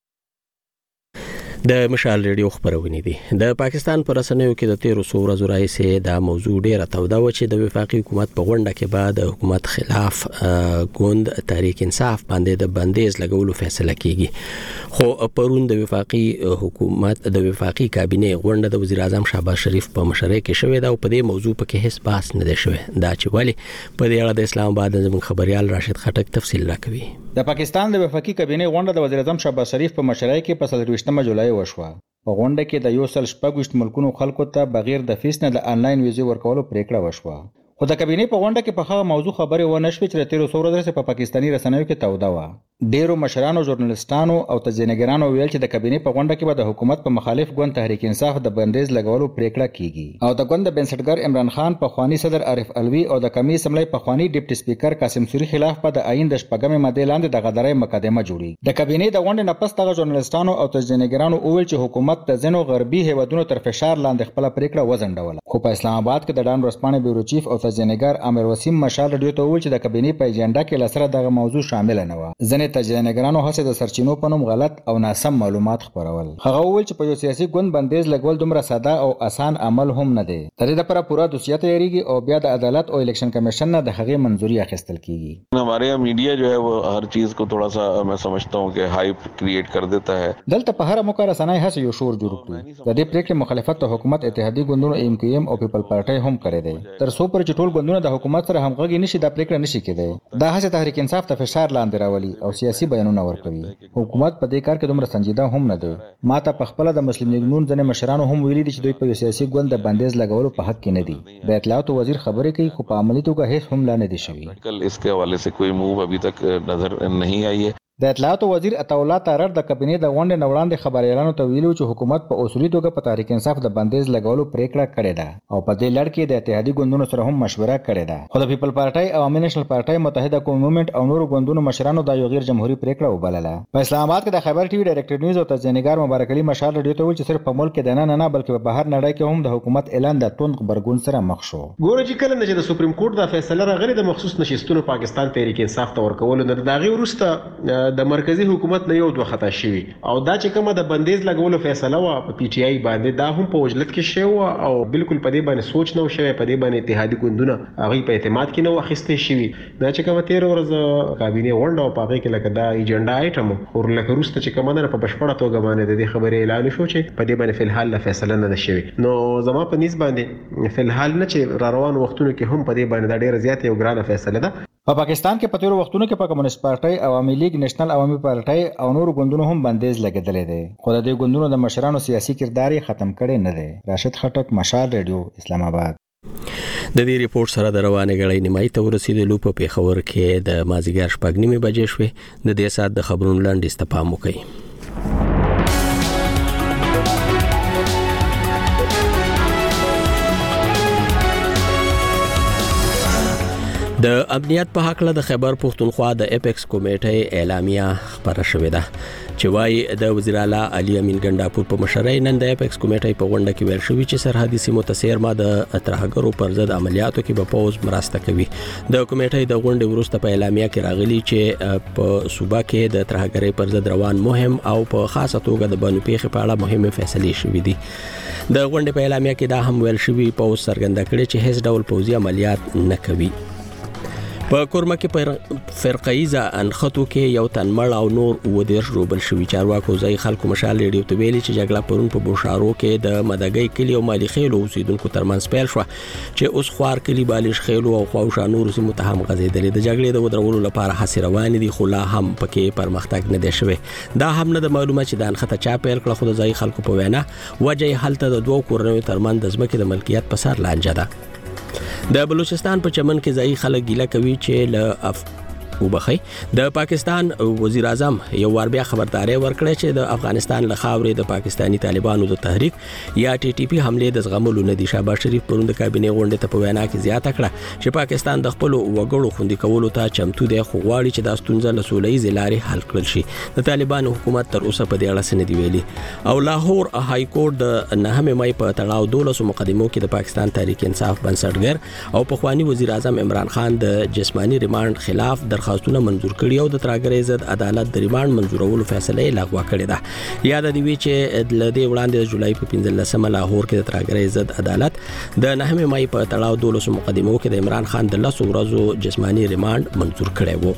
د مشال ریډیو خبرونه دي. د پاکستان پر رسنیو کې د تیر څو ورځې راځي دا موضوع ډیره توده و چې د وفاقي حکومت په غونډه کې بعد د حکومت خلاف ګوند تحریک انصاف باندې د بندیز لګولو فیصله کیږي. خو پرون د وفاقي حکومت د وفاقي کابینه غونډه د وزیر اعظم شهباز شریف په مشرۍ کې شوې ده او په دې موضوع په کې هیڅ بحث نه دی شوی. دا چې ولی په دې اړه د اسلام آباد زموږ خبريال راشد خټک تفصیل راکوي. د پاکستان د وفاقي کابینه غونډه د وزیر اعظم شهباز شریف په مشرۍ کې په څلرویشتمه جولای وشوه. په غونډه کې د یو سل شپږ ملکونو خلکو ته بغیر د فیس نه د انلاین ویزې ورکولو پریکړه وشوه. خو د کابینې په غونډه کې په هغه موضوع خبرې ونه شوې چې د تیرو څو ورځې په پاکستاني رسنیو کې توده وه. ډیرو مشرانو ژورنالیستانو او تجزیه‌نګارانو ویل چې د کابینې په غونډه کې به د حکومت په مخالف ګوند تحریک انصاف د بندیز لګولو پریکړه کیږي او د ګوند د بنسټګر عمران خان په خوانی صدر عارف الوی او د کمی اسمبلی په خوانی ډیپټي سپیکر قاسم سوري خلاف په د آئین د شپږمې ماده لاندې د غدارۍ مقدمه جوړي. د کابینې د غونډې نه پس دغه ژورنالیستانو او تجزیه‌نګارانو ویل چې حکومت د ځینو غربي هیوادونو تر فشار لاندې خپل پریکړه وځنډوله. خو په اسلام آباد کې د ډان ورسپانې بیورو چیف او تجزیه‌نګار امیر وسیم مشال رادیو ته ویل چې د کابینې په ایجنډا کې لسره دغه موضوع شامل نه و. ځنې تجزیه‌نګارانو هڅه د سرچینو په نوم غلط او ناسم معلومات خپرول. هغه ویل چې په یو سیاسي ګوند بندیز لګول دومره ساده او آسان عمل هم نه دی. تر دې لپاره پوره دوسیه تیاریږي او بیا د عدالت او الیکشن کمیشن نه د هغې منظوري اخیستل کیږي. हमारे यहाँ मीडिया जो है वो हर चीज को थोड़ा सा मैं समझता हूँ कि हाइप क्रिएट कर देता है. دلته په هر موقع رسنۍ هڅه یو شور جوړ کړي. د دې پریکړې مخالفت ته حکومت اتحادیه ګوندونو ایم کیو ایم او پیپل پارټي هم کړی دی. تر څو پر ټول ګوندونه د حکومت سره همغږي نشي دا پریکړه نشي کېدای. دا هڅه تحریک انصاف ته فشار لاندې راولي او سیاسي بیانونه ورکوي. حکومت په دې کار کې دومره سنجیده هم نه دی. ماته په خپل د مسلم لیگ نون ځنې مشرانو هم ویلي دي چې دوی په یو سیاسي ګوند د بندیز لګولو په حق کې نه دي. د اطلاعاتو وزیر خبرې کوي خو په عملي توګه هیڅ هم لا نه دي شوي. इसके हवाले से कोई मूव अभी तक नजर नहीं आई है. د اطلاعاتو وزیر عطاالله تارړ د کابینې د غونډې نه وړاندې خبريالانو ته ویلي چې حکومت په اصولي توګه په تحریک انصاف د بندیز لګولو پریکړه کړې ده او په دې لړ کې د اتحادي ګوندونو سره هم مشوره کړې ده. خو د پیپل پارټي او عوامي نېشنل پارټي متحده قوم موومېنټ او نورو ګوندونو مشرانو دا یو غیر جمهوریت پریکړه وبلله. په اسلام آباد کې د خبر ټي وي ډایرکټر نیوز او تجزیه‌نګار مبارک علي مشال رادیو ته ویل چې صرف په ملک کې نه نه بلکې په بهر نړۍ کې هم د حکومت اعلان د توند غبرګون سره مخ شو. ګوره چې کله چې د سپریم کورټ د فیصله راغلي د مخصوص نشستونو پاکستان تحریک انصاف ته ورکول نه د غي وروسته د مرکزی حکومت نه یو دوه خطا شوی او دا چې کومه د بندیز لګولو فیصله وا په پی ټی آی باندې دا هم په وجلت کې شوی او بالکل په دې باندې سوچ نه شوی. په دې باندې اتحادی ګوندونه هغه په اعتماد کې نه واخیستې شوی. دا چې کومه تیر ورځ کابینه غونډه او پاغه کې لکه دا ایجنډا آیټم اور لکه روسته چې کومه نه په بشپړه توګه باندې د دې خبرې اعلان شو چې په دې باندې فلحال فیصله نه شوی. نو زما په نسبت باندې فلحال نه چې را روان وختونو کې هم په دې باندې دا ډیره زیاته یو ګرانه فیصله ده. په پاکستان کې په تیرو وختونو کې په کمونیست پارټۍ، عوامي لیگ، نېشنل عوامي پارټۍ او نورو ګوندونو هم بندیز لګېدلی دی، خو د دې ګوندونو د مشرانو سیاسي کردار یې ختم کړی نه دی. راشد خټک، مشال ریډیو، اسلام آباد. د دې ریپورت سره د روانې غړې نیمای ته ورسېدلو. په پیښور کې د مازیګر شپږ نیمې بجې شوې. د دې سات د خبرونو لاندې استفام وکړي. د امنیت په حق له د خیبر پختونخوا د اپیکس کمیټې اعلامیه خبره شوې ده چې وايي د وزیر اعلی علي امین ګنداپور په مشرۍ نن د اپیکس کمیټې په غونډه کې ویل شوی چې سرحدي سیمو ته سیرما د ترهګرو پر ضد عملیاتو کې به پوز مرسته کوي. د کمیټې د غونډې وروسته په اعلامیه کې راغلي چې په صوبه کې د ترهګرۍ پر ضد روان مهم او په خاصه توګه د بانو پیښې په اړه مهمه فیصلې شوې دي. د غونډې په اعلامیه کې دا هم ویل شوی پوز څرګنده کړي چې هیڅ ډول پوزي عملیات نه کوي. په کورمه کې پر فرقایزه انخطو کې یو تن مړ او نور ودیر روبل شوی. چارواکو ځای خلکو مشال ریډیو ته ویلي چې جګړه پرون په بوشارو کې د مدګۍ کلی او مالی خېلو اوسیدونکو ترمنځ پیل شو چې اوس خوار کلی بالش خېلو او خواوشا نور سیمو ته هم غځېدلې. د جګړې د ودرولو لپاره هڅې روانې دي خو لا هم پکې پرمختګ نه دی شوی. دا هم نه د معلومه چې د انخطه چا پیل کړ خو د ځای خلکو په وینا وجه هلته د دوه کورنیو ترمنځ د ځمکې د ملکیت په سر لانجه ده. د بلوچستان په چمن کې ځای خلک ګیله کوي چې له اف وبخي د پاکستان وزیر اعظم یو ور بیا خبرداري ورکړه چې د افغانستان له خاورې د پاکستانی طالبانو د تحریک یا ټي ټي پی حمله د زغملو نه دي. شهباز شریف پروند کابینه غونډه ته په وینا کې زیاته کړه چې پاکستان د خپل وګړو خوندي کولو ته چمتو دی خو غواړي چې د ستونزې له سولې لارې حل کړل شي. د طالبانو حکومت تر اوسه په دې اړه څه نه دی ویلي. او لاهور های کورټ د نهمه مای په تړاو دولسو مقدمو کې د پاکستان تحریک انصاف بنسټګر او پخوانی وزیر اعظم عمران خان د جسمانی ریماند خلاف درخواستونه منظور کړي او د ترهګرۍ ضد عدالت د ریماند منظورولو فیصله لغوه کړې ده. یاد دی چې د دې وړاندې د جولای په پنځلسمه لاهور کې د ترهګرۍ ضد عدالت د نهمه مای په تړاو دولسو مقدمو کې د عمران خان د لسو ورځو جسمانی ریماند منظور کړی وو.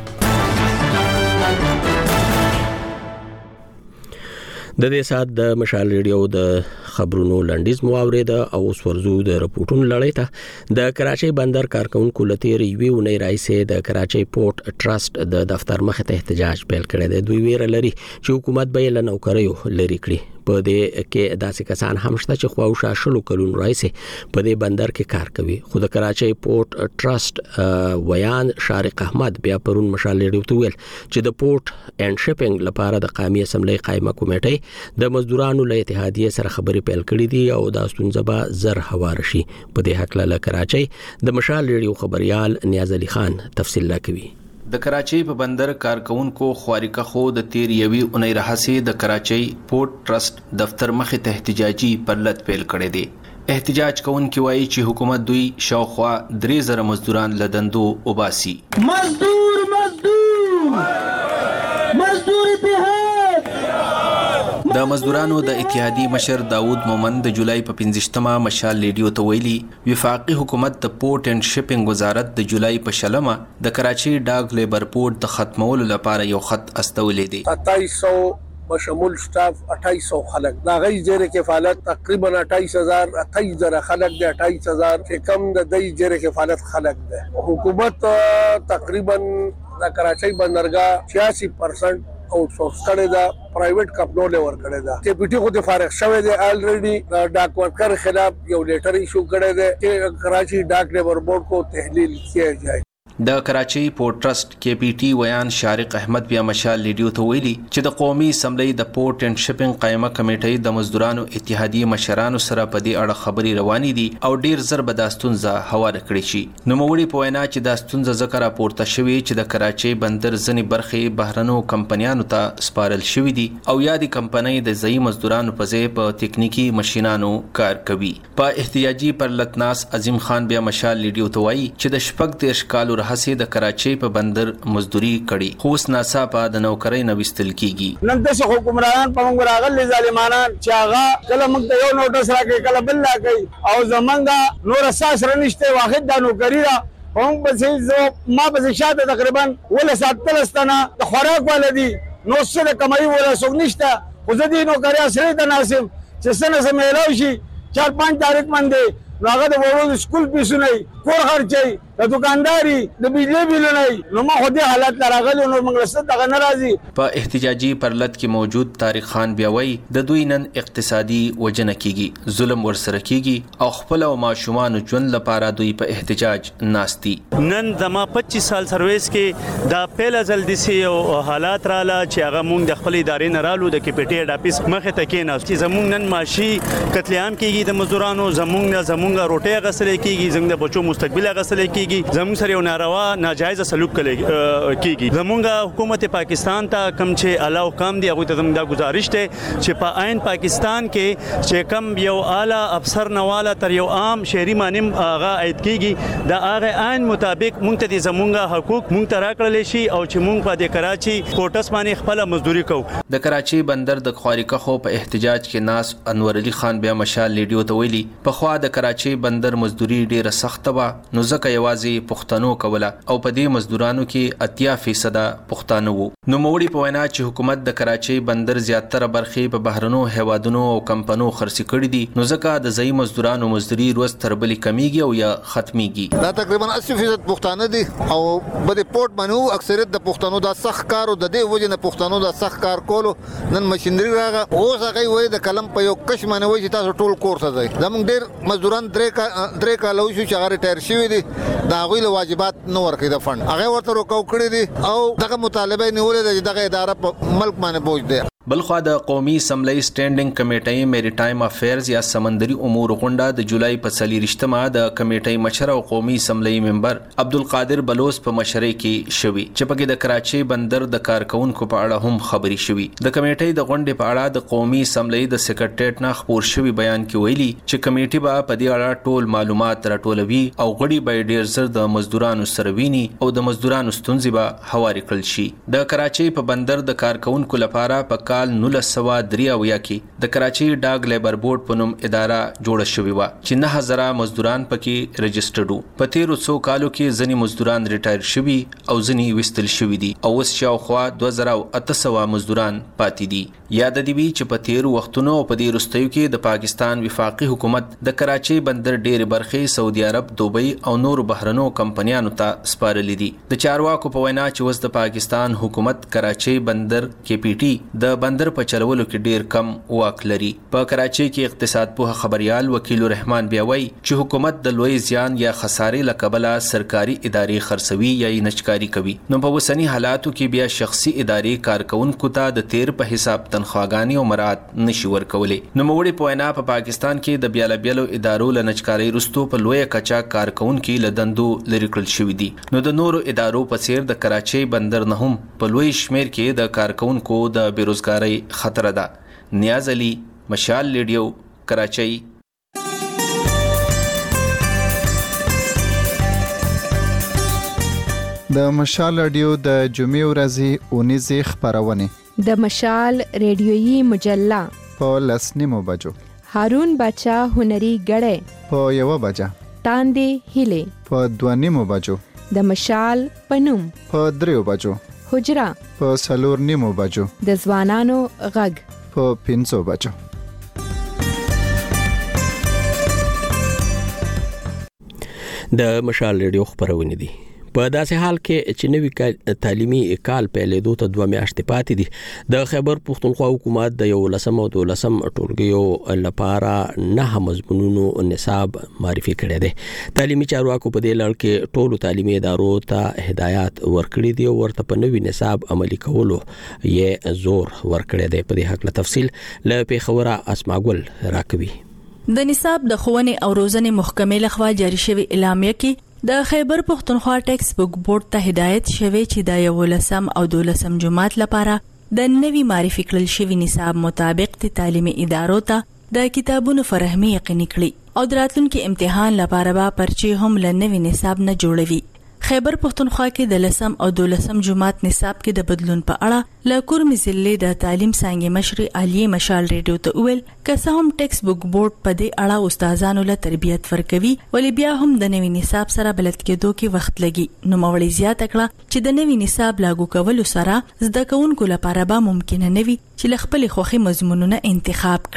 د دې سات د مشال ریډیو د خبرونو لنډیز مو اوریده او اوس ورزو د رپورټونو لړۍ ته. د کراچۍ بندر کارکونکو لتیر یوې ونې راځي د کراچۍ پورټ ټرست د دفتر مخ ته احتجاج پیل کړی دی. دوی ویره لري چې حکومت به له نوکریو لري کړي. په دې کې داسې کسان هم شته چې خواوشا شلو کلون راځي په دې بندر کې کار کوي. خو د کراچۍ پورټ ټرست ویان شارق احمد بیا پرون مشال ریډیو ته ویل چې د پورټ اینڈ شپینګ لپاره د قومي اسمبلی قائمه کمیټه د مزدورانو له اتحادیې سره خبرې پیل کړې دي او دا ستونزه به زر هوار شي. په دې حق له کراچۍ د مشال ریډیو خبريال نیاز علي خان تفصیل راکوي. د کراچۍ په بندر کارکونکو خوارقه خو د تیر یوي اونۍ راهسي د کراچۍ پورټ ټرست دفتر مخ ته احتجاجي پرلط پیل کړی دی. احتجاج کوونکي وایي چې حکومت دوی شاوخوا درې زره مزدوران لدندو وباسي. مزدور مزدور مزدور اتحاد. د مزدورانو د اتحادیې مشر داوود مومند د جولای په پنځشتمه مشال ریډیو ته ویلي وفاقي حکومت د پورټ اینڈ شپینګ وزارت د جولای په شلمه د کراچۍ ډاګ لیبر پورټ د ختمولو لپاره یو خط استولې دي. ستایس سو بشمول سٹاف اٹھائیس سو خلق دا غي زیر کفالت تقریبا اٹھائیس ہزار اٹھائیس ہزار خلق دے اٹھائیس ہزار سے کم د دای زیر کفالت خلق دے. حکومت تقریبا د کراچۍ بندرګاه چھیاسی پرسنٹ آؤٹ سورس کړی دا پرایویټ کمپنیو لور کړی دا. ټي پی ټي خو د فارغ شوی دی الریډي ډاک ورکر خلاف یو لیټر ایشو کړی دی چې کراچۍ ډاک لیبر بورډ کو تحلیل کیا جائے. د کراچۍ پورټ ټرست کې پی ټي ویان شارق احمد بیا مشال ریډیو ته ویلي چې د قومي اسمبلی د پورټ اینڈ شپینګ قائمه کمیټې د مزدورانو اتحادیې مشرانو سره په دې اړه خبري روانې دي او ډیر زر به د ستونزه هوار کړی شي. نو موړي په وینا چې د ستونزه ذکر راپورته شوی چې د کراچۍ بندر ځنې برخې بهرنو کمپنیانو ته سپارل شوی دي او یادي کمپنۍ د ځای مزدورانو په ځای په تکنیکی ماشينانو کار کوي. په احتجاجي پر لتناس عظیم خان بیا مشال ریډیو ته وایي چې د شپږ دیرش کالو هسې د کراچۍ په بندر مزدوري کړي خو اوس ناڅاپه د نوکرۍ نه وستل کیږي. نن د حکومران په موږ راغلي ظالمانان چې هغه کله موږ ته یو نوټس راکړي کله بل راکړي او زمونږ نور اساس رنشته واحد د نوکری را هم په ځای ما په شاته تقریبا ولا ساتلستانه د خوراک ولدي نو څه د کمای ولا سوګنشته خو زه دې نوکری اصلي د ناسم چې سنه سمېلو شي چار پنځ تاریخ باندې هغه د وړو سکول پیسونه کور خرچي د دکانداري د بجلی بیل نه نو ما خو دې حالت راغلی نو موږ له څه دغه ناراضي. په احتجاجي پرلط کې موجود طارق خان بیاوي د دوی نن اقتصادي وجنه کیږي، ظلم ورسره کیږي او خپل او ماشومان ژوند لپاره دوی په احتجاج ناشتي. نن زما پچیس سال سرویس کې دا پیله ځل د سیو حالات رااله چې هغه مونږ د خپل ادارې نه رالو د کیپټي هډ اپیس مخه ته کېناست چې زمونږ نن ماشي قتل عام کیږي د مزدورانو، زمونږ نه زمونږ روټي غسل کیږي، زمونږ د بچو مستقبل غسل کیږي، زمونږ سره یو ناروا ناجایز سلوک کیږي. زمونږ حکومت پاکستان ته کم چې علاوه کم دی هغه ته زموږ د گزارش ته چې په عین پاکستان کې چې کم یو اعلی افسر نواله تر یو عام شهري مانم هغه عید کیږي د هغه عین مطابق مونږ ته زمونږ حقوق مونږ ته راکړل شي او چې مونږ په د کراچي کوټس باندې خپل مزدوري کوو. د کراچي بندر د خواریکه خو په احتجاج کې ناس انور علي خان بیا مشال لیډیو ته ویلي په خوا د کراچي بندر مزدوري ډیره سخت و نو ځکه یوازې پښتنو کوله او په دې مزدورانو کې اتیا فیصد پښتانه وو. نو موړي په وینا چې حکومت د کراچي بندر زیاتره برخې په بهرنو هوادونو او کمپنو خرڅ کړي دي نو ځکه د ځای مزدورانو مزدوري روز تر بلې کمیږي او یا ختميږي. دا تقریبا اسی فیصد پښتانه دي او بده پورت باندې اکثریت د پښتنو د سخت کار او د دې وجه نه پښتنو د سخت کار کولو نن ماشينري راغه اوس هغه وای د کلم په یو کش باندې وای چې تاسو ټول کورس ځای زموږ ډیر مزدوران درې کا درې کال شو چې هغه ریټایر شوی دي دا غوي له واجبات نو ورکړي د فند هغه ورته روکاو کړی دي او دغه مطالبه نیولې ده چې دغه اداره په ملک باندې بوج ده. بلخوا د قومي اسمبلی سټینډینګ کمیټې میری ټایم افیرز یا سمندري امور غونډه د جولای په څلورشتمه د کمیټې مشر او قومي اسمبلی ممبر عبدالقادر بلوچ په مشرۍ کې شوی چې پکې د کراچي بندر د کارکونکو په اړه هم خبري شوی. د کمیټې د غونډې په اړه د قومي اسمبلی د سیکریټریټ نه خبر شوی بیان کې ویلي چې کمیټې به په دې اړه ټول معلومات راټولوي او غړي به ډیر زر د مزدورانو سره ویني او د مزدورانو ستونزې به هواري کړل شي. د کراچي په بندر د کارکونکو لپاره په کال نولس سوه درې اویا کې د کراچي ډاګ لیبر بورډ په نوم اداره جوړه شوې وه چې نه هزاره مزدوران پکې رجسټرډ وو. په تیرو څو کالو کې ځینې مزدوران ریټایر شوي او ځینې ویستل شوي دي او اوس شاوخوا دوه زره او اته سوه مزدوران پاتې دي. یاد دي وي چې په تیرو وختونو او په دې وروستیو کې د پاکستان وفاقي حکومت د کراچي بندر ډېرې برخې سعودي عرب، دوبۍ او نورو بهرنو کمپنیانو ته سپارلې دي. د چارواکو په وینا چې اوس د پاکستان حکومت کراچي بندر کې پی ټي د بندر په چلولو کې ډیر کم واک لري. په کراچي کې اقتصاد پوه خبريال وکیل رحمان بیاوي چې حکومت د لوی زیان یا خسارې لکبله سرکاري ادارې خرڅوي یا نچکاری کوي نو په وسنی حالاتو کې بیا شخصي ادارې کارکونکو ته د تیر په حساب تنخواګانی او مراد نشي ورکولې. نو موړي په وینا په پاکستان کې د بیاله بیلو ادارو لنچکاری رستو په لوی کچا کارکونکو لدندو لري کړل شوې دي. نو د نورو ادارو په څیر د کراچي بندر نه هم په لوی شمیر کې د کارکونکو د بیروزګاری خطر ده. نیاز علي، مشال لیډیو، کراچۍ. د مشال رادیو د جمعې ورځې اونیزې خبرونه د مشال ریډیويي مجله په لسنیمو بجو، هارون بچا هنري غړې په یو بجا، تاندې هیله په دوانیمو بجو، د مشال پنوم په دریو بجو، حجرا په سلور نیمو بجو، د ځوانانو غږ په پنځو بجو. د مشال ریډیو خبرونه دي. په داسې حال کې چې نوې تعلیمي کال پیلېدو ته دوه میاشتې پاتې دي د خیبر پښتونخوا حکومت د یو لسم او دولسم ټولګیو لپاره نه مضمونونو نصاب معرفي کړی دی. تعلیمي چارواکو په دې لړ کې ټولو تعلیمي ادارو ته هدایات ورکړي دي او ورته په نوې نصاب عملي کولو یې زور ورکړی دی. په دې حق له تفصیل له پیښوره اسماګل راکوي. د نصاب د ښوونې او روزنې محکمې لخوا جاری شوی اعلامیه کې د خیبر پښتونخوا ټیکس بک بورډ ته هدایت شوی چې د یو لسم او دولسم جماعت لپاره د نوي معرفي کړل شوی نصاب مطابق د تعلیمي ادارو ته د کتابونو فراهمي یقیني کړي او د راتلونکي امتحان لپاره به پرچې هم له نوي نصاب نه جوړوي. خیبر پښتونخوا کې د لسم او دولسم جماعت نصاب کې د بدلون په اړه له کورمي ضلع د تعلیم څانګې مشر علي مشال ریډیو ته ویل که هم ټیکس بک بورډ په دې اړه استادانو له تربیت ورکوي ولې بیا هم د نوي نصاب سره بلد کېدو کې وخت لګي. نو مولوی زیات کړه چې د نوي نصاب لاګو کولو سره زده کوونکو لپاره به ممکن نه وي چې له خپل خوخي مضمونونه انتخاب کړي.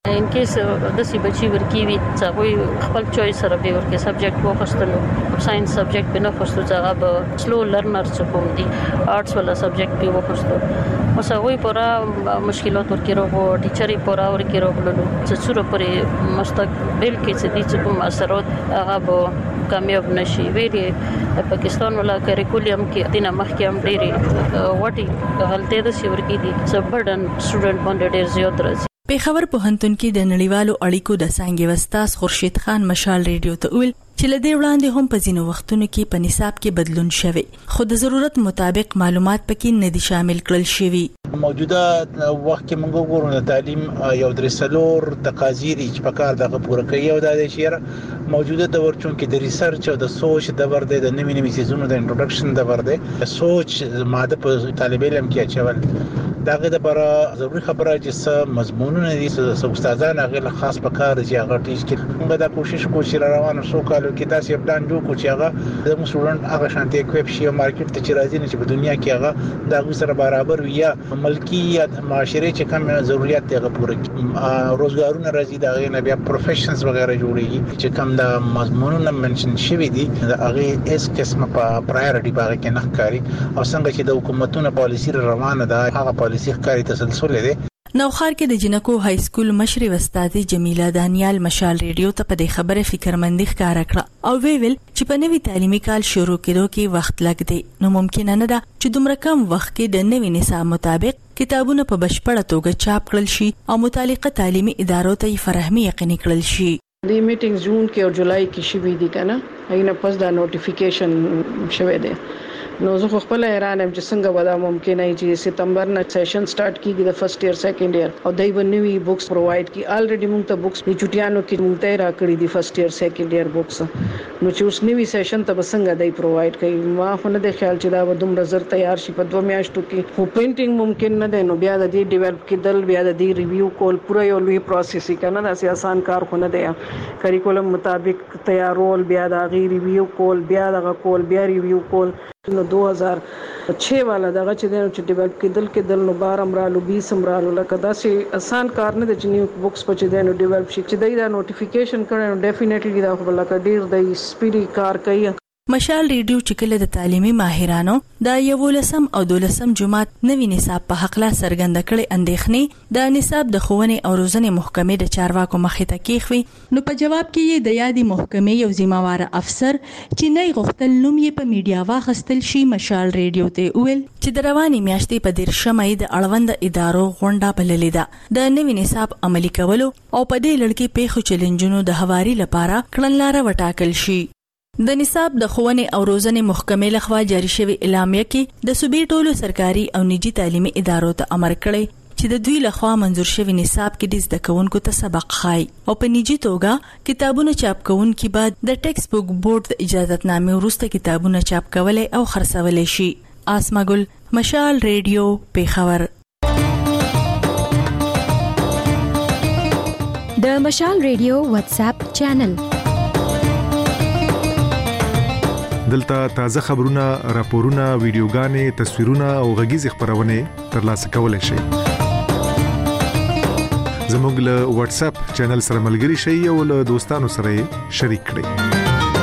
ان کیس د سی بچي ورکی وي څنګه خپل چويس سره به ورکی سبجیکټ وخستلو ساينس سبجیکټ به نه خوستو څنګه به سلو لرنر څه کوم دي آرټس ولا سبجیکټ به وخستو مساوي پورا مشکلات ورکی راغو ټیچرې پورا ورکی راغلو څه څوره پرې مستقبل کې څه دي چې کوم اثرات هغه به کامیاب نشي ویلي پاکستان ولا کریکولم کې دینه مخکې هم ډېری وټي غلطۍ د سی ورکی دي څه برډن سټوډنټ باندې ډېر زیات راځي. پیښور پوهنتون کې د نړیوالو اړیکو د څانګې استاد خورشید خان مشال ریډیو ته ویل چې لدې وړاندې هم په ځینو وختونو کې په نصاب کې بدلون شوی خو د ضرورت مطابق معلومات پکې نه دي شامل کړل شوی. موجوده وخت کې موږ ګورو د تعلیم یو درسلور تقاضی دي چې په کار دغه پوره کوي او د شیره موجوده د ورچون کې د ریسرچ او د سوچ د ورده د نوې نوې سيزونو د انټروډکشن د ورده سوچ ماده په طالب علم کې اچول داغه د پر ضروري خبره چې څه مضمونونه دي څه استادان هغه خاص په کار چې هغه ټیچ کې موږ دا کوشش کوو چې روانو سو کالو کې تاسو پلان جوړ کړو چې هغه د مسلمان هغه شانتي کوپ شي او مارکیټ ته چې راځي نه چې په دنیا کې هغه دا سره برابر وي یا ملکی یا معاشري چې کوم ضرورت دی هغه پوره روزګارونه راځي دا غي نه بیا پروفیشنز وغیرہ جوړيږي چې کوم دا مضمونونه منشن شوی دي دا هغه اس قسمه په پرایورټي باغ کې نه کاری او څنګه چې د حکومتونو پالیسی روانه ده هغه پالیسی ښکاری تسلسل لري. نوخار کې د جنکو های سکول مشري استاد جمیله دانیال مشال ریډیو ته په دې خبره فکرمندي ښکارا کړه او وی ویل چې په نوي تعلیمي کال شروع کېدو کې وخت لګ دی نو ممکن نه ده چې دومره کم وخت کې د نوي نصاب مطابق کتابونه په بشپړه توګه چاپ کړل شي او متعلقه تعلیمي ادارو ته فراهمي یقیني کړل شي. د میټینګ جون کې او جولای کې شوي دي کنه اینه پس دا نوټیفیکیشن شوه دی نو زه خپل ایران هم چې څنګه ودا ممکن نه چې سپتمبر نه سیشن سٹارټ کیږي د فرست ایئر سیکنډ ایئر او دای په نوی بوکس پرووایډ کی الریډي موږ ته بوکس په چټیانو کې موږ ته راکړي دي فرست ایئر سیکنډ ایئر بوکس نو چې اوس نوی سیشن ته څنګه دای پرووایډ کوي ما خو نه د خیال چې دا دوم نظر تیار شي په دوه میاشتو کې خو پینټینګ ممکن نه دی نو بیا د دې ډیولپ کېدل بیا د دې ریویو کول پوره یو لوی پروسس کنه دا سي آسان کار خو نه دی کریکولم مطابق تیارول بیا د غیر ریویو کول بیا د کول بیا ریویو کول نو دو هزار چھ والا دغه چې د چې ډیولپ کېدل کېدل نو بار امرالو بیس امرالو لکه دا سي آسان کار نه د چې نیو بوکس په چې د ډیولپ شي چې دا نوټیفیکیشن کړي نو ډیفینیټلی دا خو لکه ډیر د سپیډي کار کوي. مشال ریډیو چې کله د تعلیمي ماهرانو د یو لسم او دولسم جماعت نوی نصاب په حق لا سرګند کړي اندېښنې د نصاب د خوونې او روزنې محکمې د چارواکو مخې ته کېښوي نو په جواب کې یې د یادې محکمې یو ذمہوار افسر چې نه غوښتل نوم یې په میډیا واخیستل شي مشال ریډیو ته ویل چې د رواني میاشتې په دیرشمه یې د اړوند ادارو غونډه بللې ده د نوی نصاب عملي کولو او په دې لړ کې پیښو چیلنجونو د هواري لپاره کړنلاره وټاکل شي. د نصاب د ښوونې او روزنې محکمې لخوا جاری شوی اعلامیه کې د صوبې ټولو سرکاري او نجی تعلیمي ادارو ته امر کړی چې د دوی لخوا منظور شوی نصاب کې د زده کوونکو ته سبق خای او په نجی توګه کتابونه چاپ کوونکي بعد د ټیکسټ بوک بورډ د اجازهتنامې وروسته کتابونه چاپ کولای او خرڅولای شي. آسما ګل مشال ریډیو پیښور. د مشال ریډیو واتس اپ چینل دلته تازه خبرونه، راپورونه، ویډیوګانې، تصویرونه او غږیز خبرونه ترلاسه کولای شئ. زموږ له واتس اپ چینل سره ملګري شئ او له دوستانو سره شریک کړئ.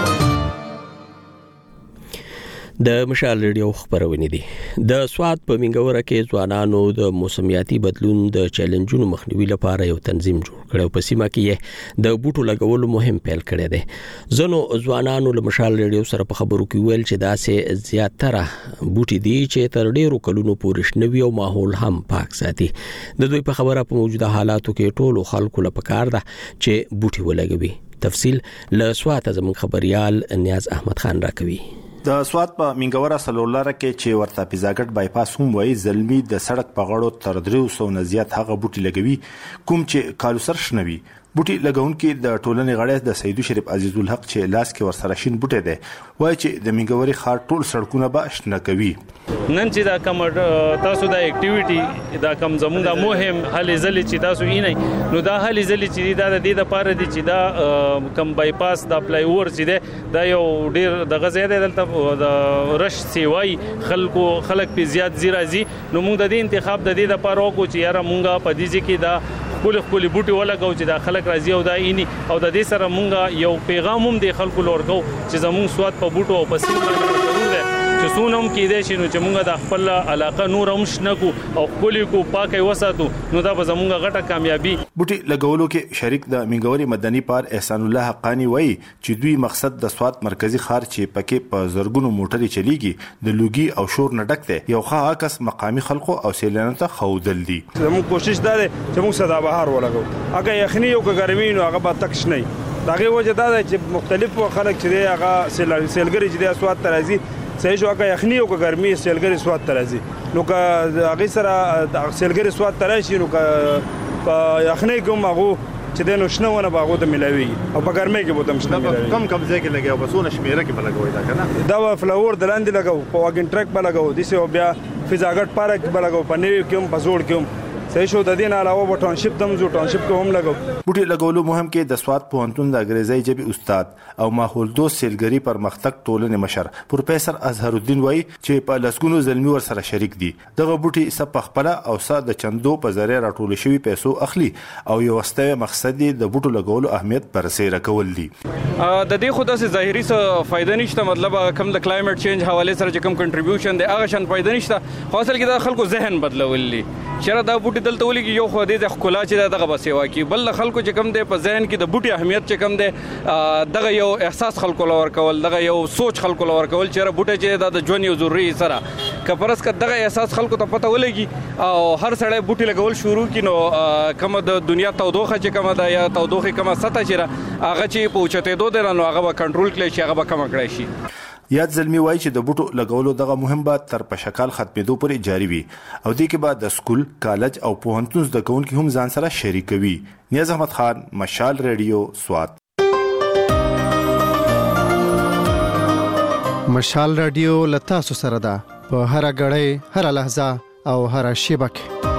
د مشال ریډیو خبرونه دي. د سواد په منګوره کې ځوانانو د موسمیاتي بدلون د چیلنجونو مخنیوي لپاره یو تنظیم جوړ کړ په سیمه کې د بوټو لګولو مهم پیل کړی دی. زنو ځوانانو له مشال ریډیو سره په خبرو کې ویل چې داسې زیاتره بوټي دي چې تر ډیرو کلونو پورې شنوي او ماحول هم پاک ساتي. د دوی په خبره په موجوده حالاتو کې ټولو خلکو لپاره کار ده چې بوټي ولګوي. تفصیل له سواد زموږ خبريال نیاز احمد خان راکوي. د سواد په منګوره سلولاره کې چې ورته پیزاګټ بایپاس هم وایي زلمی د سړک په غاړو تر درې سوه نه زیات هغه بوټي لګوي کوم چې کالو سر شنوي. بوټي لګونکي د ټولنې غړي د سیدو شریف عزیز الحق چې لاس کې ورسره شین بوټي دی وایي چې د منګوري خار ټول سړکونه به شنه کوي. نن چې دا کوم تاسو د اکټیویټي دا کوم زموږ د مهم هلې ځلې چې تاسو یې نه نو دا هلې ځلې چې دا د دې لپاره دي چې دا کوم بایپاس دا فلای اوور چې دی دا یو ډیر د غزې دی دلته د رش سیوای خلکو خلک په زیات زیرازي نو موږ د دې انتخاب د دې لپاره وکړو چې یاره موږ په دې کې دا خپل خپل بوټي ولګو چې د خلک راځي او دا اینی او د دې سره مونږ یو پیغام هم د خلکو لورګو چې زموږ سواد په بوټو او په سیم باندې ضرور ده چې سونم کې دې شنو چې مونږ د خپل علاقه نور هم شنکو او خپل کو پاکي وساتو نو دا به زموږ غټه کامیابی. بوټي لګولو کې شریک د منګوري مدني پار احسان الله حقانی وایي چې دوی مقصد د سواد مرکزی ښار چې پکې په زرګونو موټرې چلیږي د لوګي او شور نه ډک دی یو ښه عکس مقامی خلکو او سیلانو ته خودل دي. زموږ کوشش دا دی چې موږ ساده بهار ولګو اګه یخنی او ګرمي نو هغه به تک شنی داغه وجه دا دی چې مختلف خلک چې هغه سیلګری چې د سواد ترازی صحیح شو هغه یخنی او ګرمي سیلګری سواد ترازی نو که هغه سره سیلګری سواد تراشي نو که یخنی کوم هغه چې د نوښنونه باغو ته ملاوي او په ګرمۍ کې بوتم شنه ملاوي کم کم ځای کې لګي او بسونه شمیره کې بلګوي دا کنه دا فلاور د لاندې لګاو په واګن ټریک بلګاو د سی او بیا فزاګټ پارک بلګاو په نیو کې هم بزوړ کې هم صحیح شو د دین علاوه په ټاونشپ دم زو ټاونشپ کې هم لګاو. بوټي لګولو مهم کې د سواد پوهنتون د انګریزي ژبې استاد او ماحول دوست سیلګری پرمختګ ټولنې مشر پروفیسور اظهر الدین وایي چې په لسګونو زلمی ور سره شریک دي دغه بوټي سپ خپل او ساده چندو په ذریعہ راټول شوی پیسو اخلي او یو واستوي مقصد د بوټو لګولو اهمیت برسېره کول دي. د دې خو داسې ظاهري څه فائدہ نشته مطلب کم د کلایمټ چینج حواله سره چې کم کنټریبیوشن دی هغه شان فائدہ نشته خو اصل کې د خلکو ذهن بدلول دي چیرې دا بوټي دلته ولي کې یو خو دې ښکلا چې دغه بسیوا کې بل خلکو چې کم دی په ذهن کې د بوټي اهمیت چې کم دی دغه یو احساس خلکو لور کول دغه یو سوچ خلکو لور کول چې بوټي چې د ژوند یو ضروري سره کفرس ک دغه احساس خلکو ته پته ولګي او هر سړی بوټي لګول شروع کینو کوم د دنیا تودوخه چې کوم د یا تودوخه کوم سطح چې هغه چې پوښتې دوه درنو هغه به کنټرول کړي شي هغه به کم کړی شي. یاد زلمی وایي چې د بوټو لګولو دغه مهم به تر په شکل ختمېدو پورې جاری وي او دې کې به د سکول کالج او پوهنتون زده کوونکي هم ځان سره شریکوي. نیاز احمد خان مشال ریډیو سوات. مشال ریډیو لتا سره ده په هر غړې هر لحظه او هر شیبه کې.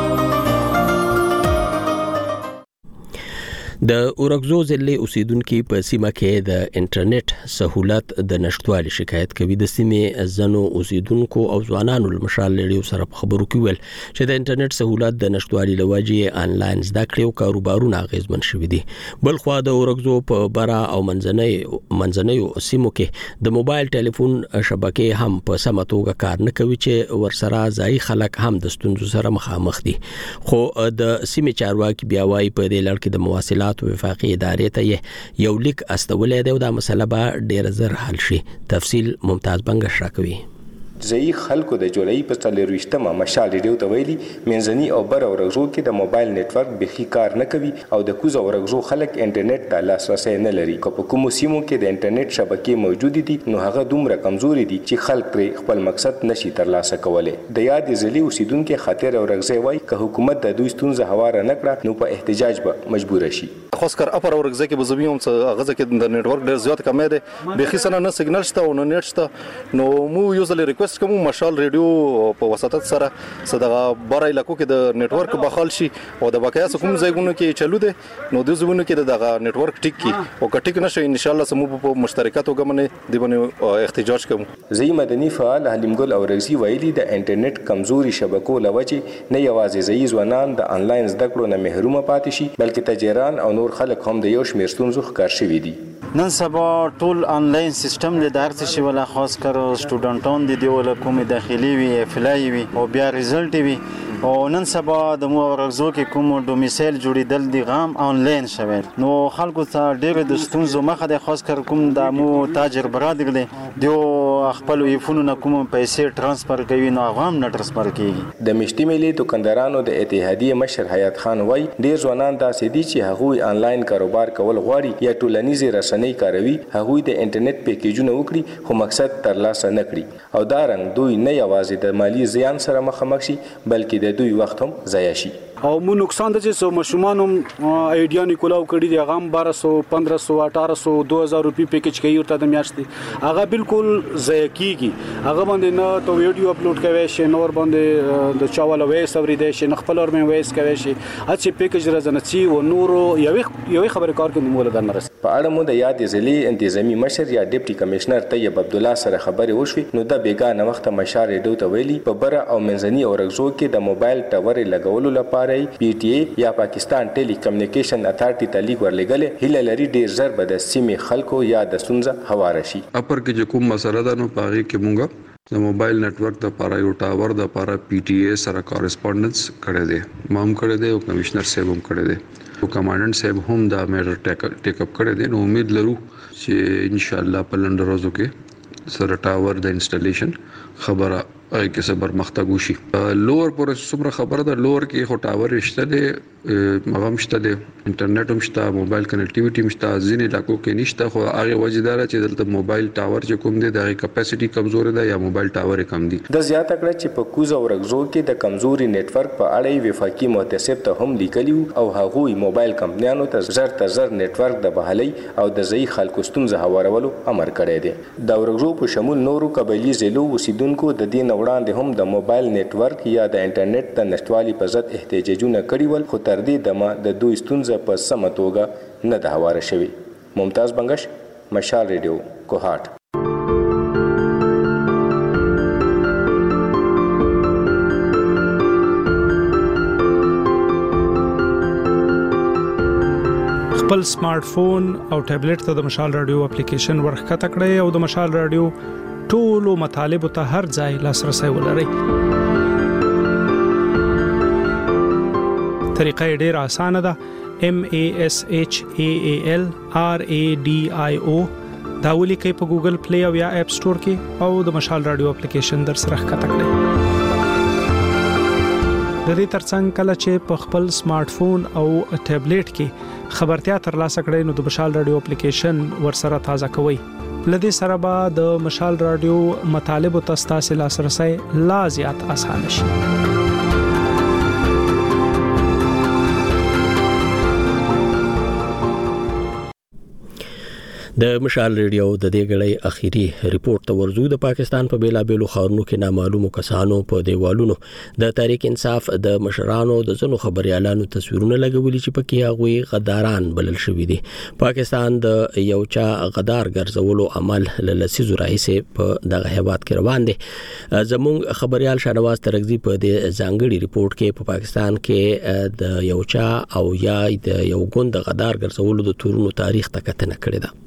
د اورګزو ضلع اوسیدونکو په سیمه کې د انټرنیټ سہولت د نشټوالي شکایت کوي. د سیمې ځنو اوسیدونکو او ځوانانو مشال لري سره خبرو کوي چې د انټرنیټ سہولت د نشټوالي لوجه انلاین زده کړې او کاروبارونه غیزمن شوي دي. بل خو د اورګزو په برا او منځنۍ منځنۍ سیمو کې د موبایل ټلیفون شبکې هم په سمه توګه کار نه کوي چې ورسره ځای خلک هم د ستونزو سره مخامخ دي. خو د سیمې چارواکي بیا وايي په دې لړ کې د مواصلات وفاقي ادارې ته یو لیک استولې دی او دا مسله به ډېر زر حل شي. تفصیل ممتاز بنګ شراکوي. ځای خلکو د جولای په څلرويشتمه مشال ریډیو ته ویلي منځني او بر اورغزو کې د موبایل نتورک بخي کار نه کوي او د کوز اورغزو خلک انټرنیټ ته لاسرسي نه لري. په کومو سیمو کې د انټرنیټ شبکې موجود دي نو هغه دومره کمزوري دي چې خلک پر خپل مقصد نشي ترلاسه کولای. د یاد ځلي اوسیدونکو خاطر اورغزي وای که حکومت د دوی ستونزه هواره نه کړه نو په احتجاج به مجبور شي. خاص کر اپر اورغزي کې بزویم څه غزه کې د نتورک ډېر زیات کم دی بخي سره نه سیګنال شته او نه نت شته نو مو یو ځل ریکوست کوم مشال ریډیو په وساتت سره صدغه بار علاقو کې د نتورک بخال شي او د بقایا کوم ځایونو کې چلو دي نو د زمونو کې دغه نتورک ټیک کی او کټیک نشه ان شاء الله سمو په مشترکات وګمنه دی باندې احتجاج کوم. زی مدني فعال حلیمګل اورغزي ویلي د انټرنیټ کمزوري شبکو لوجه نه یوازې زی ځوانان د انلاین زده کړو نه محروم پاتې شي بلکې تاجران او نور خلک هم د یو شمېر ستونزو ښکار شوي دي. نن سبا ټول انلاین سیستم د درس شي ولا خاص کر سټوډنټان دي دی ولا کومه داخلي وي افلای وي او بیا ریزلټ وي او نن سبا د مو ورغزو کې کوم ډومیسایل جوړیدل دی غام انلاین شوی نو خلکو ته ډېر د ستونزو مخه د خاص کر کوم د مو تاجر برادر دی دیو خپل یفونو نه کوم پیسې ترانسفر کوي نو غام نه ترانسفر کیږي. د مشتي ملي دکاندارانو د اتحادیه مشر حیات خان وای ډېر ځوانان داسې دي چې هغوی انلاین کاروبار کول غواړي یا ټولنیزې رسنۍ کاروي هغوی د انټرنیټ پیکیجونه وکړي خو مقصد ترلاسه نه کړي او دا رنګ دوی نه یوازې د مالی زیان سره مخامخ شي بلکې د دوی وخت هم ضایع شي. او مو نقصان د چې مشومان هم ایډیا نیکولاو کړی دی هغه بارہ سو پندرہ سو اٹھارہ سو دو ہزار روپی پیکیج کوي ورته د میاشتې هغه بالکل ضایع کیږي هغه باندې نه ته ویډیو اپلوډ کوي شي نور باندې د چاواله وایس اوري دی شي خپل اور مې وایس کوي شي اته پیکیج راځنه چی او نور یو یو خبره کار کوي مولا د نرس. په اړه مو د یاد ضلع انتظامی مشر یا ډیپټي کمشنر طیب عبد الله سره خبرې وشوي نو د بیګانه وخت مشار ریډیو ته ویلي په بره او منځني اورغزو کې د موبایل ټاور لګولو لپاره لپاره پی ټی ای یا پاکستان ټیلی کمیونیکیشن اتھارټي ته لیک ورلېږلی هیله لري ډیر ژر به د سیمې خلکو یا د ستونزه هواره شي. اپر کې کوم مسله ده نو پاره کې مونږه د موبایل نتورک د پاره یو ټاور د پاره پی ټی ای سره کورسپونډنس کړی دی مام کړی دی او کمشنر صاحب هم کړی دی او کمانډنټ صاحب هم دا میټر ټیک اپ کړی دی. نو امید لرو چې ان شاء الله په لنډ ورځو کې سره ټاور د انسټالیشن خبره اې کې صبر مختګ وشي. لوور پر څومره خبره ده لوور کې خو ټاور شته دی مغم شته دی انټرنیټ هم شته موبایل کنیکټیویټي هم شته ځینې علاقو کې نشته خو هغه وجدار چې دلته موبایل ټاور چې کوم دی د کیپاسټي کمزوري ده یا موبایل ټاور کم دي. د زیاته کړه چې په کوزه او رغزو کې د کمزوري نتورک په اړه وفاقي متعصب ته هم لیکلی او هغوی موبایل کمپنیانو ته زر ته زر نتورک د بحالي او د ځای خلکو ستونزه هوارولو امر کړی دی. د ورغزو په شمول نورو قبایلی ضلعو اوسیدونکو د دې وړاندې هم د موبایل نتورک یا د انټرنیټ د نشټوالي په ضد احتجاجونه کړي ول خو تر دې دمه د دوی ستونزه په سمه توګه نه ده هواره شوې. ممتاز بنگش، مشال ریډیو، کوهاټ. خپل سمارټ فون او ټابلیټ ته د مشال رادیو اپلیکیشن ورخکته کړئ او د مشال رادیو ټولو مطالبه ته هر ځای لاسرسي ولرئ. طریقه ډېر اسانه ده. M A S H A A L R A D I O دا ولیکئ په ګوګل پلی او یا اپ سٹور کې او د مشال رادیو اپلیکیشن در سره ښکته کړئ. د دې ترڅنګ کله چې په خپل سمارټ فون او ټابلیټ کې خبرتیا ترلاسه کړئ نو د مشال رادیو اپلیکیشن ورسره تازه کوئ. لدې سره به د مشال رادیو مطالب او تاسو لاسرسي لا زیات آسان شي. د مشال ریډیو د دې غړې اخیری ریپورت ته ورزو. د پاکستان په بیلابېلو ښارونو کې نامعلومو کسانو په دیوالونو د تحریک انصاف د مشرانو د ځنو خبريالانو تصویرونه لګولي چې پکې هغوی غداران بلل شوی دي. پاکستان د یو چا غدار ګرځولو عمل لسیزو راهیسې په دغه هیواد کې روان دي. زموږ خبريال شاهنواز ترغزي په دې ځانګړي ریپورت کې په پاکستان کې د یو چا او یا د یو ګوند غدار ګرځولو د تورونو تاریخ ته کتنه کړې ده.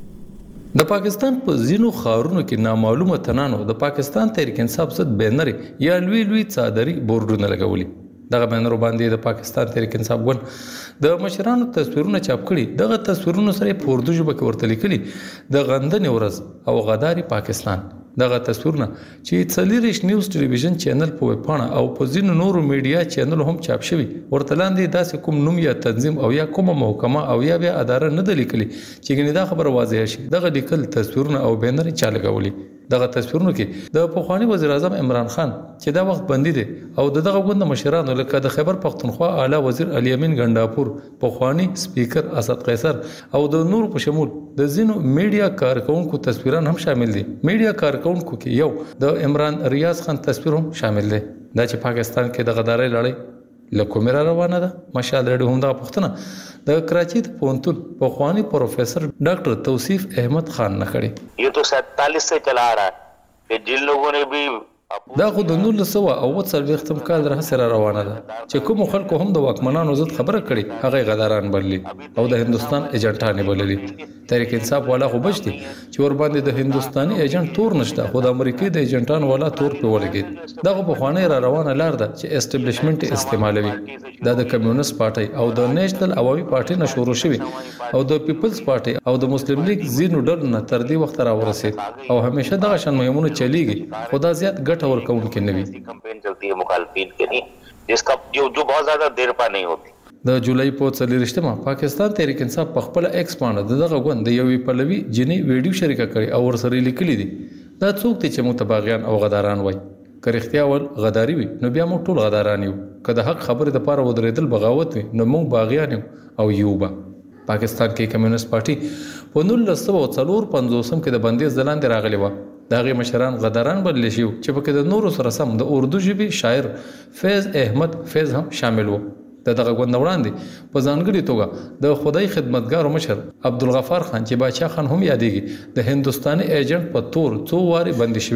د پاکستان په ځینو ښارونو کې نامعلومه تنانو د پاکستان تحریک انصاف ضد بینر یا لوی لوی څادري بورډونه لګولي. دغه بینر باندې د پاکستان تحریک انصاف ګوند د مشرانو تصویرونه چاپ کړي. دغه تصویرونه سره په اردو ژبه کې ورته لیکلي د غندنې ورځ او غداري پاکستان. دغه تصویرونه چې څلوریش نیوز ټلویزیون چینل په ویب پاڼه او په ځینو نورو میډیا چینل هم چاپ شوي ورته لاندې داسې کوم نوم یا تنظیم او یا کومه محکمه او یا بیا اداره نه ده لیکلي چې ګنې دا خبره واضح شي. دغه لیکل تصویرونه او بینر چا لګولي. دغه تصویرونه کې د پخوانی وزیر اعظم عمران خان چې دا وخت بندي دي او دغه غوند مشرانو لکه د خیبر پختونخوا اعلی وزیر علي امین ګنداپور، پخوانی سپیکر اسد قیصر او د نور په شمول د زینو میډیا کارکونکو تصویران هم شامل دي. میډیا کارکونکو کې یو د عمران ریاض خان تصویر هم شامل دی. دا چې پاکستان کې د غدارۍ لړۍ لکه میرا روانه ده. مشال ریډیو هم دا پښتنه د کراچي د پونتون پخوانی پروفیسر ډاکټر توصیف احمد خان نه کړي. یہ تو سینتالیس سے چلا آ رہا ہے کہ جن لوگوں نے بھی دا خو د نولس سوه اوه څلوېښتم کال راهیسې را روانه ده چې کومو خلکو هم د واکمنانو ضد خبره کړې هغه غداران بللي او د هندستان ایجنټان بللي. تحریک انصاف والا خو بچ دي چې ور باندې د هندستاني ایجنټ تور نشته خو د امریکای د ایجنټان والا تور په ولګید. دا خو په خوانه را روانه لار ده چې اسټابلیشمنت استعمالوي. دا د کمیونست پارټي او د نېشنل عوامي پارټي نه شروع شوی او د پیپلز پارټي او د مسلم لیگ زینو ډلو نه تر دې وخت را ورسید او همیشه دغه شان مهمونه چلیږي. خدا زیات ګټ اور کون کې نوي کمپین چلتی ہے مخالفین کے لیے جس کا جو جو بہت زیادہ دیر پا نہیں ہوتی. د جولای په څلورشتمه پاکستان تحریک انصاف په خپل ایکس باندې دغه غوند د یوې پلوي جنې ویډیو شریکه کړي او ورسره لیکلي دي دا څوک دي چې متباغیان او غداران وای. که رښتیا ول غداری وي نو بیا موږ ټول غداران یو. که د حق خبره د پاره ودرېدل بغاوت وي نو موږ باغیان یو او یو به. پاکستان کې کمیونست پارټي په نولس سوه څلور پنځوسم کې د بندیز ځلاندې راغلی و. دغه مشران غداران بلل شي چې په کې د نورو سره سم د اردو ژبې شاعر فیض احمد فیض هم شامل وو. د دغه غوند وړاندې په ځانګړي توګه د خدای خدمتګار مشر عبدالغفار خان چې باچا خان هم یادېږي د هندستاني ایجنټ په تور څو واري بندي شوی.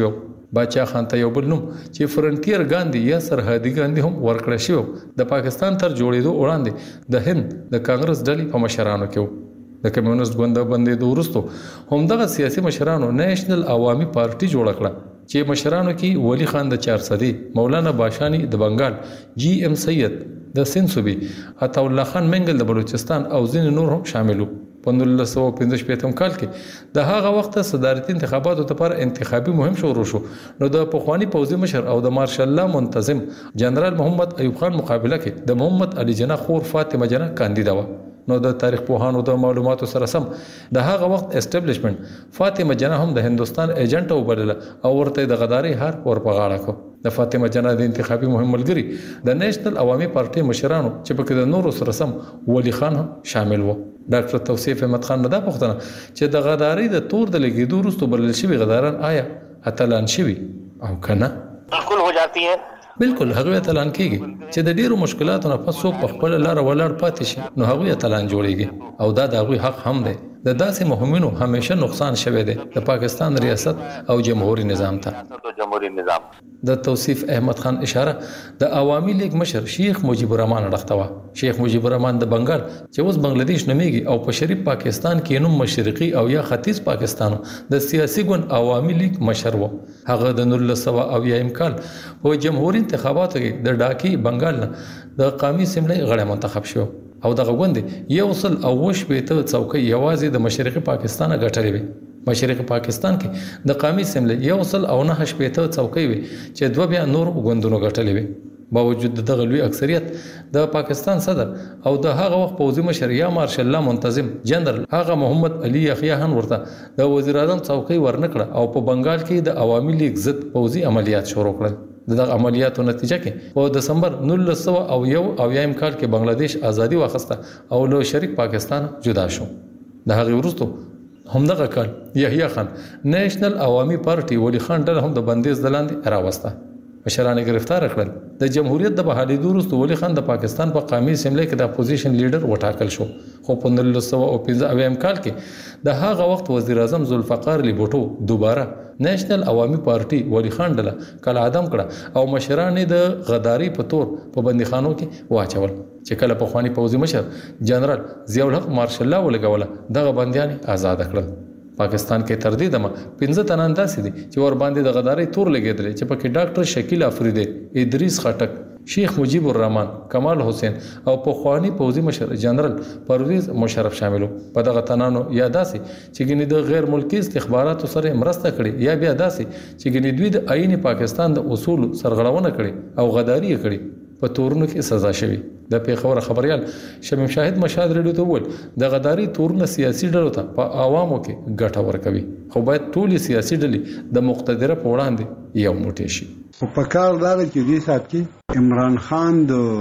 باچا خان ته یو بل نوم چې فرنټیر ګاندي یا سرحدي ګاندي هم ورکړی شو د پاکستان تر جوړېدو وړاندې د هند د کانګرس ډلې په مشرانو کې د کمیونست ګوند باندې ورستو همدغه سیاسي مشرانو نېشنل عوامي پارټي جوړ کړه چې مشرانو کې ولی خان د چار صدی مولانا باشانی د بنگال جی ام سید د سند صوبې عطا الله خان منګل د بلوچستان او ځین نور هم شاملو په نولس سوه پنځه شپږم کال کې د هغه وخت صدارتي انتخاباتو لپاره انتخابي مهم شروع شو نو د پخوانی پوځي مشر او د مارشال الله منتظم جنرال محمد ایوب خان مقابله کې د محمد علي جناح خور فاطمه جناح کاندیدا و نو د تاریخ پوهانو د معلوماتو سره سم د هغه وخت اسټابلیشمنت فاطمه جناح هم د هندستان ایجنټ وبلله او ورته د غداري هار ور په غاړه کو د فاطمه جناح د انتخابي مهم ملګری د نېشنل عوامي پارټي مشرانو چې په کې د نورو سره سم ولی خان هم شامل وو ډاکټر توصیف احمد خان دا پوښتنه چې د غداري د تور د لګیدو وروسته بلل شوی غداران آیا اتلان شوی او کنه بالکل हो जाती है بالکل هغه اتلان کیږي چې د ډیرو مشکلاتو نه پس څوک په خپل لار ولاړ پاتې شي نو هغه اتلان جوړيږي او دا د هغه حق هم دی د داسې مهمونو همیشه نقصان شوه دی د پاکستان ریاست او جمهوریت نظام ته جمهوریت نظام د توصیف احمد خان اشاره د عوامي لیگ مشر شیخ مجیب الرحمن رختوا شیخ مجیب الرحمن د بنگال چې اوس بنگلاديش نومیږي او په شریف پاکستان کې نوم مشرقي او یا ختیځ پاکستان د سیاسي ګوند عوامي لیگ مشر و هغه د نولس سوه او یایم کال په جمهوریت انتخاباتو کې د ډاکی بنگال د قومي سیملې غړی منتخب شو او دغه غوند یو سل او وش به ته څوکۍ یوازې د مشرقي پاکستان غټلې وي مشرقي پاکستان کې د قومي سیملې یو سل او نه شپې ته څوکۍ وي چې دوه بیا نور غوندونو غټلې وي باوجود دغه لوی اکثریت د پاکستان صدر او د هغه وخت پوځي مشر یا مارشال الله منتظم جنرال هغه محمد علي یحیی خان ورته د وزیر اعظم څوکۍ ورنکړه او په بنگال کې د عوامي لیگ ضد پوځي عملیات شروع کړل دغه عملیاتو نتیجه کې په دسمبر نولس سوه او یو او یایم کال کې بنگلاديش ازادي واخیسته او له شریک پاکستان جدا شو د هغه وروسته همدغه کال یحیی خان نېشنل عوامي پارټي ولی خان ډله هم د بندیز دلاندې راوسته مشران گرفتار کړل د جمهوریت د بحالي وروسته ولی خان د پاکستان په قومي اسمبلی کې د اپوزیشن لیډر وټاکل شو خو په نولس سوه او پنځه اویا کال کې د هغه وخت وزیر اعظم ذوالفقار علی بوټو دوباره نېشنل عوامي پارټي ولی خان ډله کله عدم کړه او مشران د غداري په تور په بندیخانو کې واچول چې کله په خواني پوځي مشر جنرال ضیاء الحق مارشال الله ولګوله دغه بنديان آزاد کړل پاکستان کې تر دې دمه پنځه تنان داسې دي چې ور باندې د غداري تور لګیدل چې پکې ډاکټر شکیل افریدی ادریس خټک شیخ مجیب الرحمن کمال حسین او په خواني پوځي مشر جنرال پرویز مشرف شاملو په دغه تنانو یا داسې چې ګنې د غیر ملکی استخباراتو سره مرسته کړي یا بیا داسې چې ګنې دوی د آئین پاکستان د اصول سرغړونه کړي او غداری کړي په تورونو کې سزا شوی د پیښور خبريال شمیم شاهد مشهد ریډیو ته وویل د غداری تورونه سیاسي ډلو ته په عوامو کې ګټه ورکوي خو باید ټولي سیاسي ډلې د مقتدره په وړاندې یو موټی شي او په کار دا چې دې سات کې عمران خان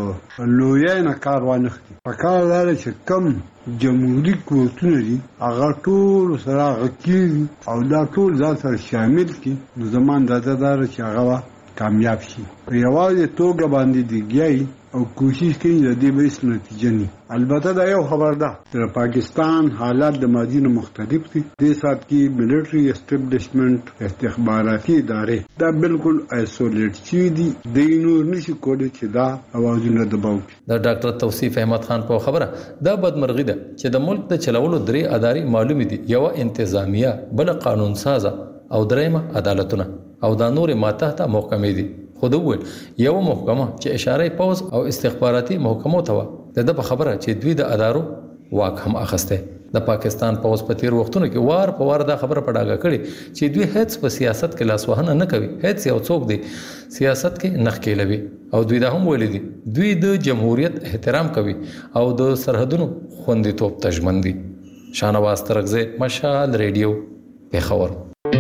د لوی نه کار وانه په کار دا چې کم جمهوریت قوتونه دي هغه ټول سره غکیږي او دا ټول ځان سره شامل کړي نو زمون دا دار چې هغه کامیاب شي په یوازې توګه باندې دیږي او کوشش کوي د دې به نتیجه نه البته دا یو خبر ده چې پاکستان حالات د ماضي نه مختلف دي د سات کې ملټري اسټابلیشمنت استخباراتي ادارې دا بالکل آیسولیټ شي دي د نور نشي کولای چې دا اوازونه دباو د ډاکټر توصیف احمد خان په خبره دا بدمرغي ده چې د ملک د چلولو درې ادارې معلومې دي یو انتظامیه بل قانون سازه او درېمه عدالتونه او دا نور ماته ته محکمې دي خود وویل یو محکمه چې اشاره پوز او استخباراتي محکمو ته و د په خبره چې دوی د ادارو واک هم اخسته د پاکستان پوز په تیر وختونو کې وار په وار دا خبره پډاګه کړي چې دوی هیڅ په سیاست کې لاس وهنه نه کوي هیڅ یو څوک دی سیاست کې نخ کېلوي او دوی دا هم ویلي دي دوی د جمهوریت احترام کوي او د سرحدونو خوندیتوب ته ژمن دي شانواز ترغزه مشال ریډیو پیښور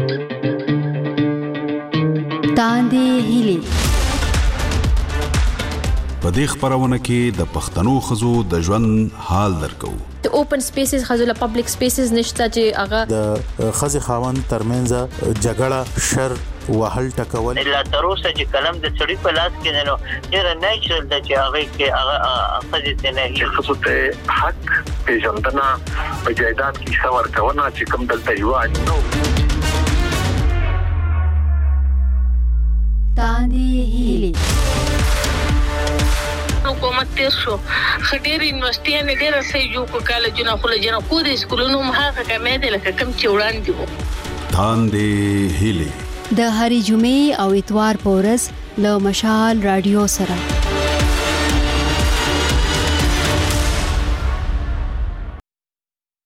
تاندې هیلي په دې خبرونه کې د پښتنو خزو د ژوند حال درکو د اوپن سپیسز خزو له پبلک سپیسز نشته چې هغه د خزي خاوند ترمنځ جګړه شر وهل ټکول لا تر اوسه چې کلم د سړی په لاس کې نه نو ډیر نیچرل د چې هغه کې هغه خزي ته نه هي خصوص ته حق پیژندنه په جایداد کې څور کونه چې کوم دلته یو نو تاندې هیلې حکومت تیر شو خډیر یونیورسيټي ډیر صحیح جوړ کو کالجونه خو لجنه کو د سکولونو مخه کمه ده لکه کم چې وړاندې وو تاندې هیلې د هرې جمعې او اتوار په ورځ له مشال رادیو سره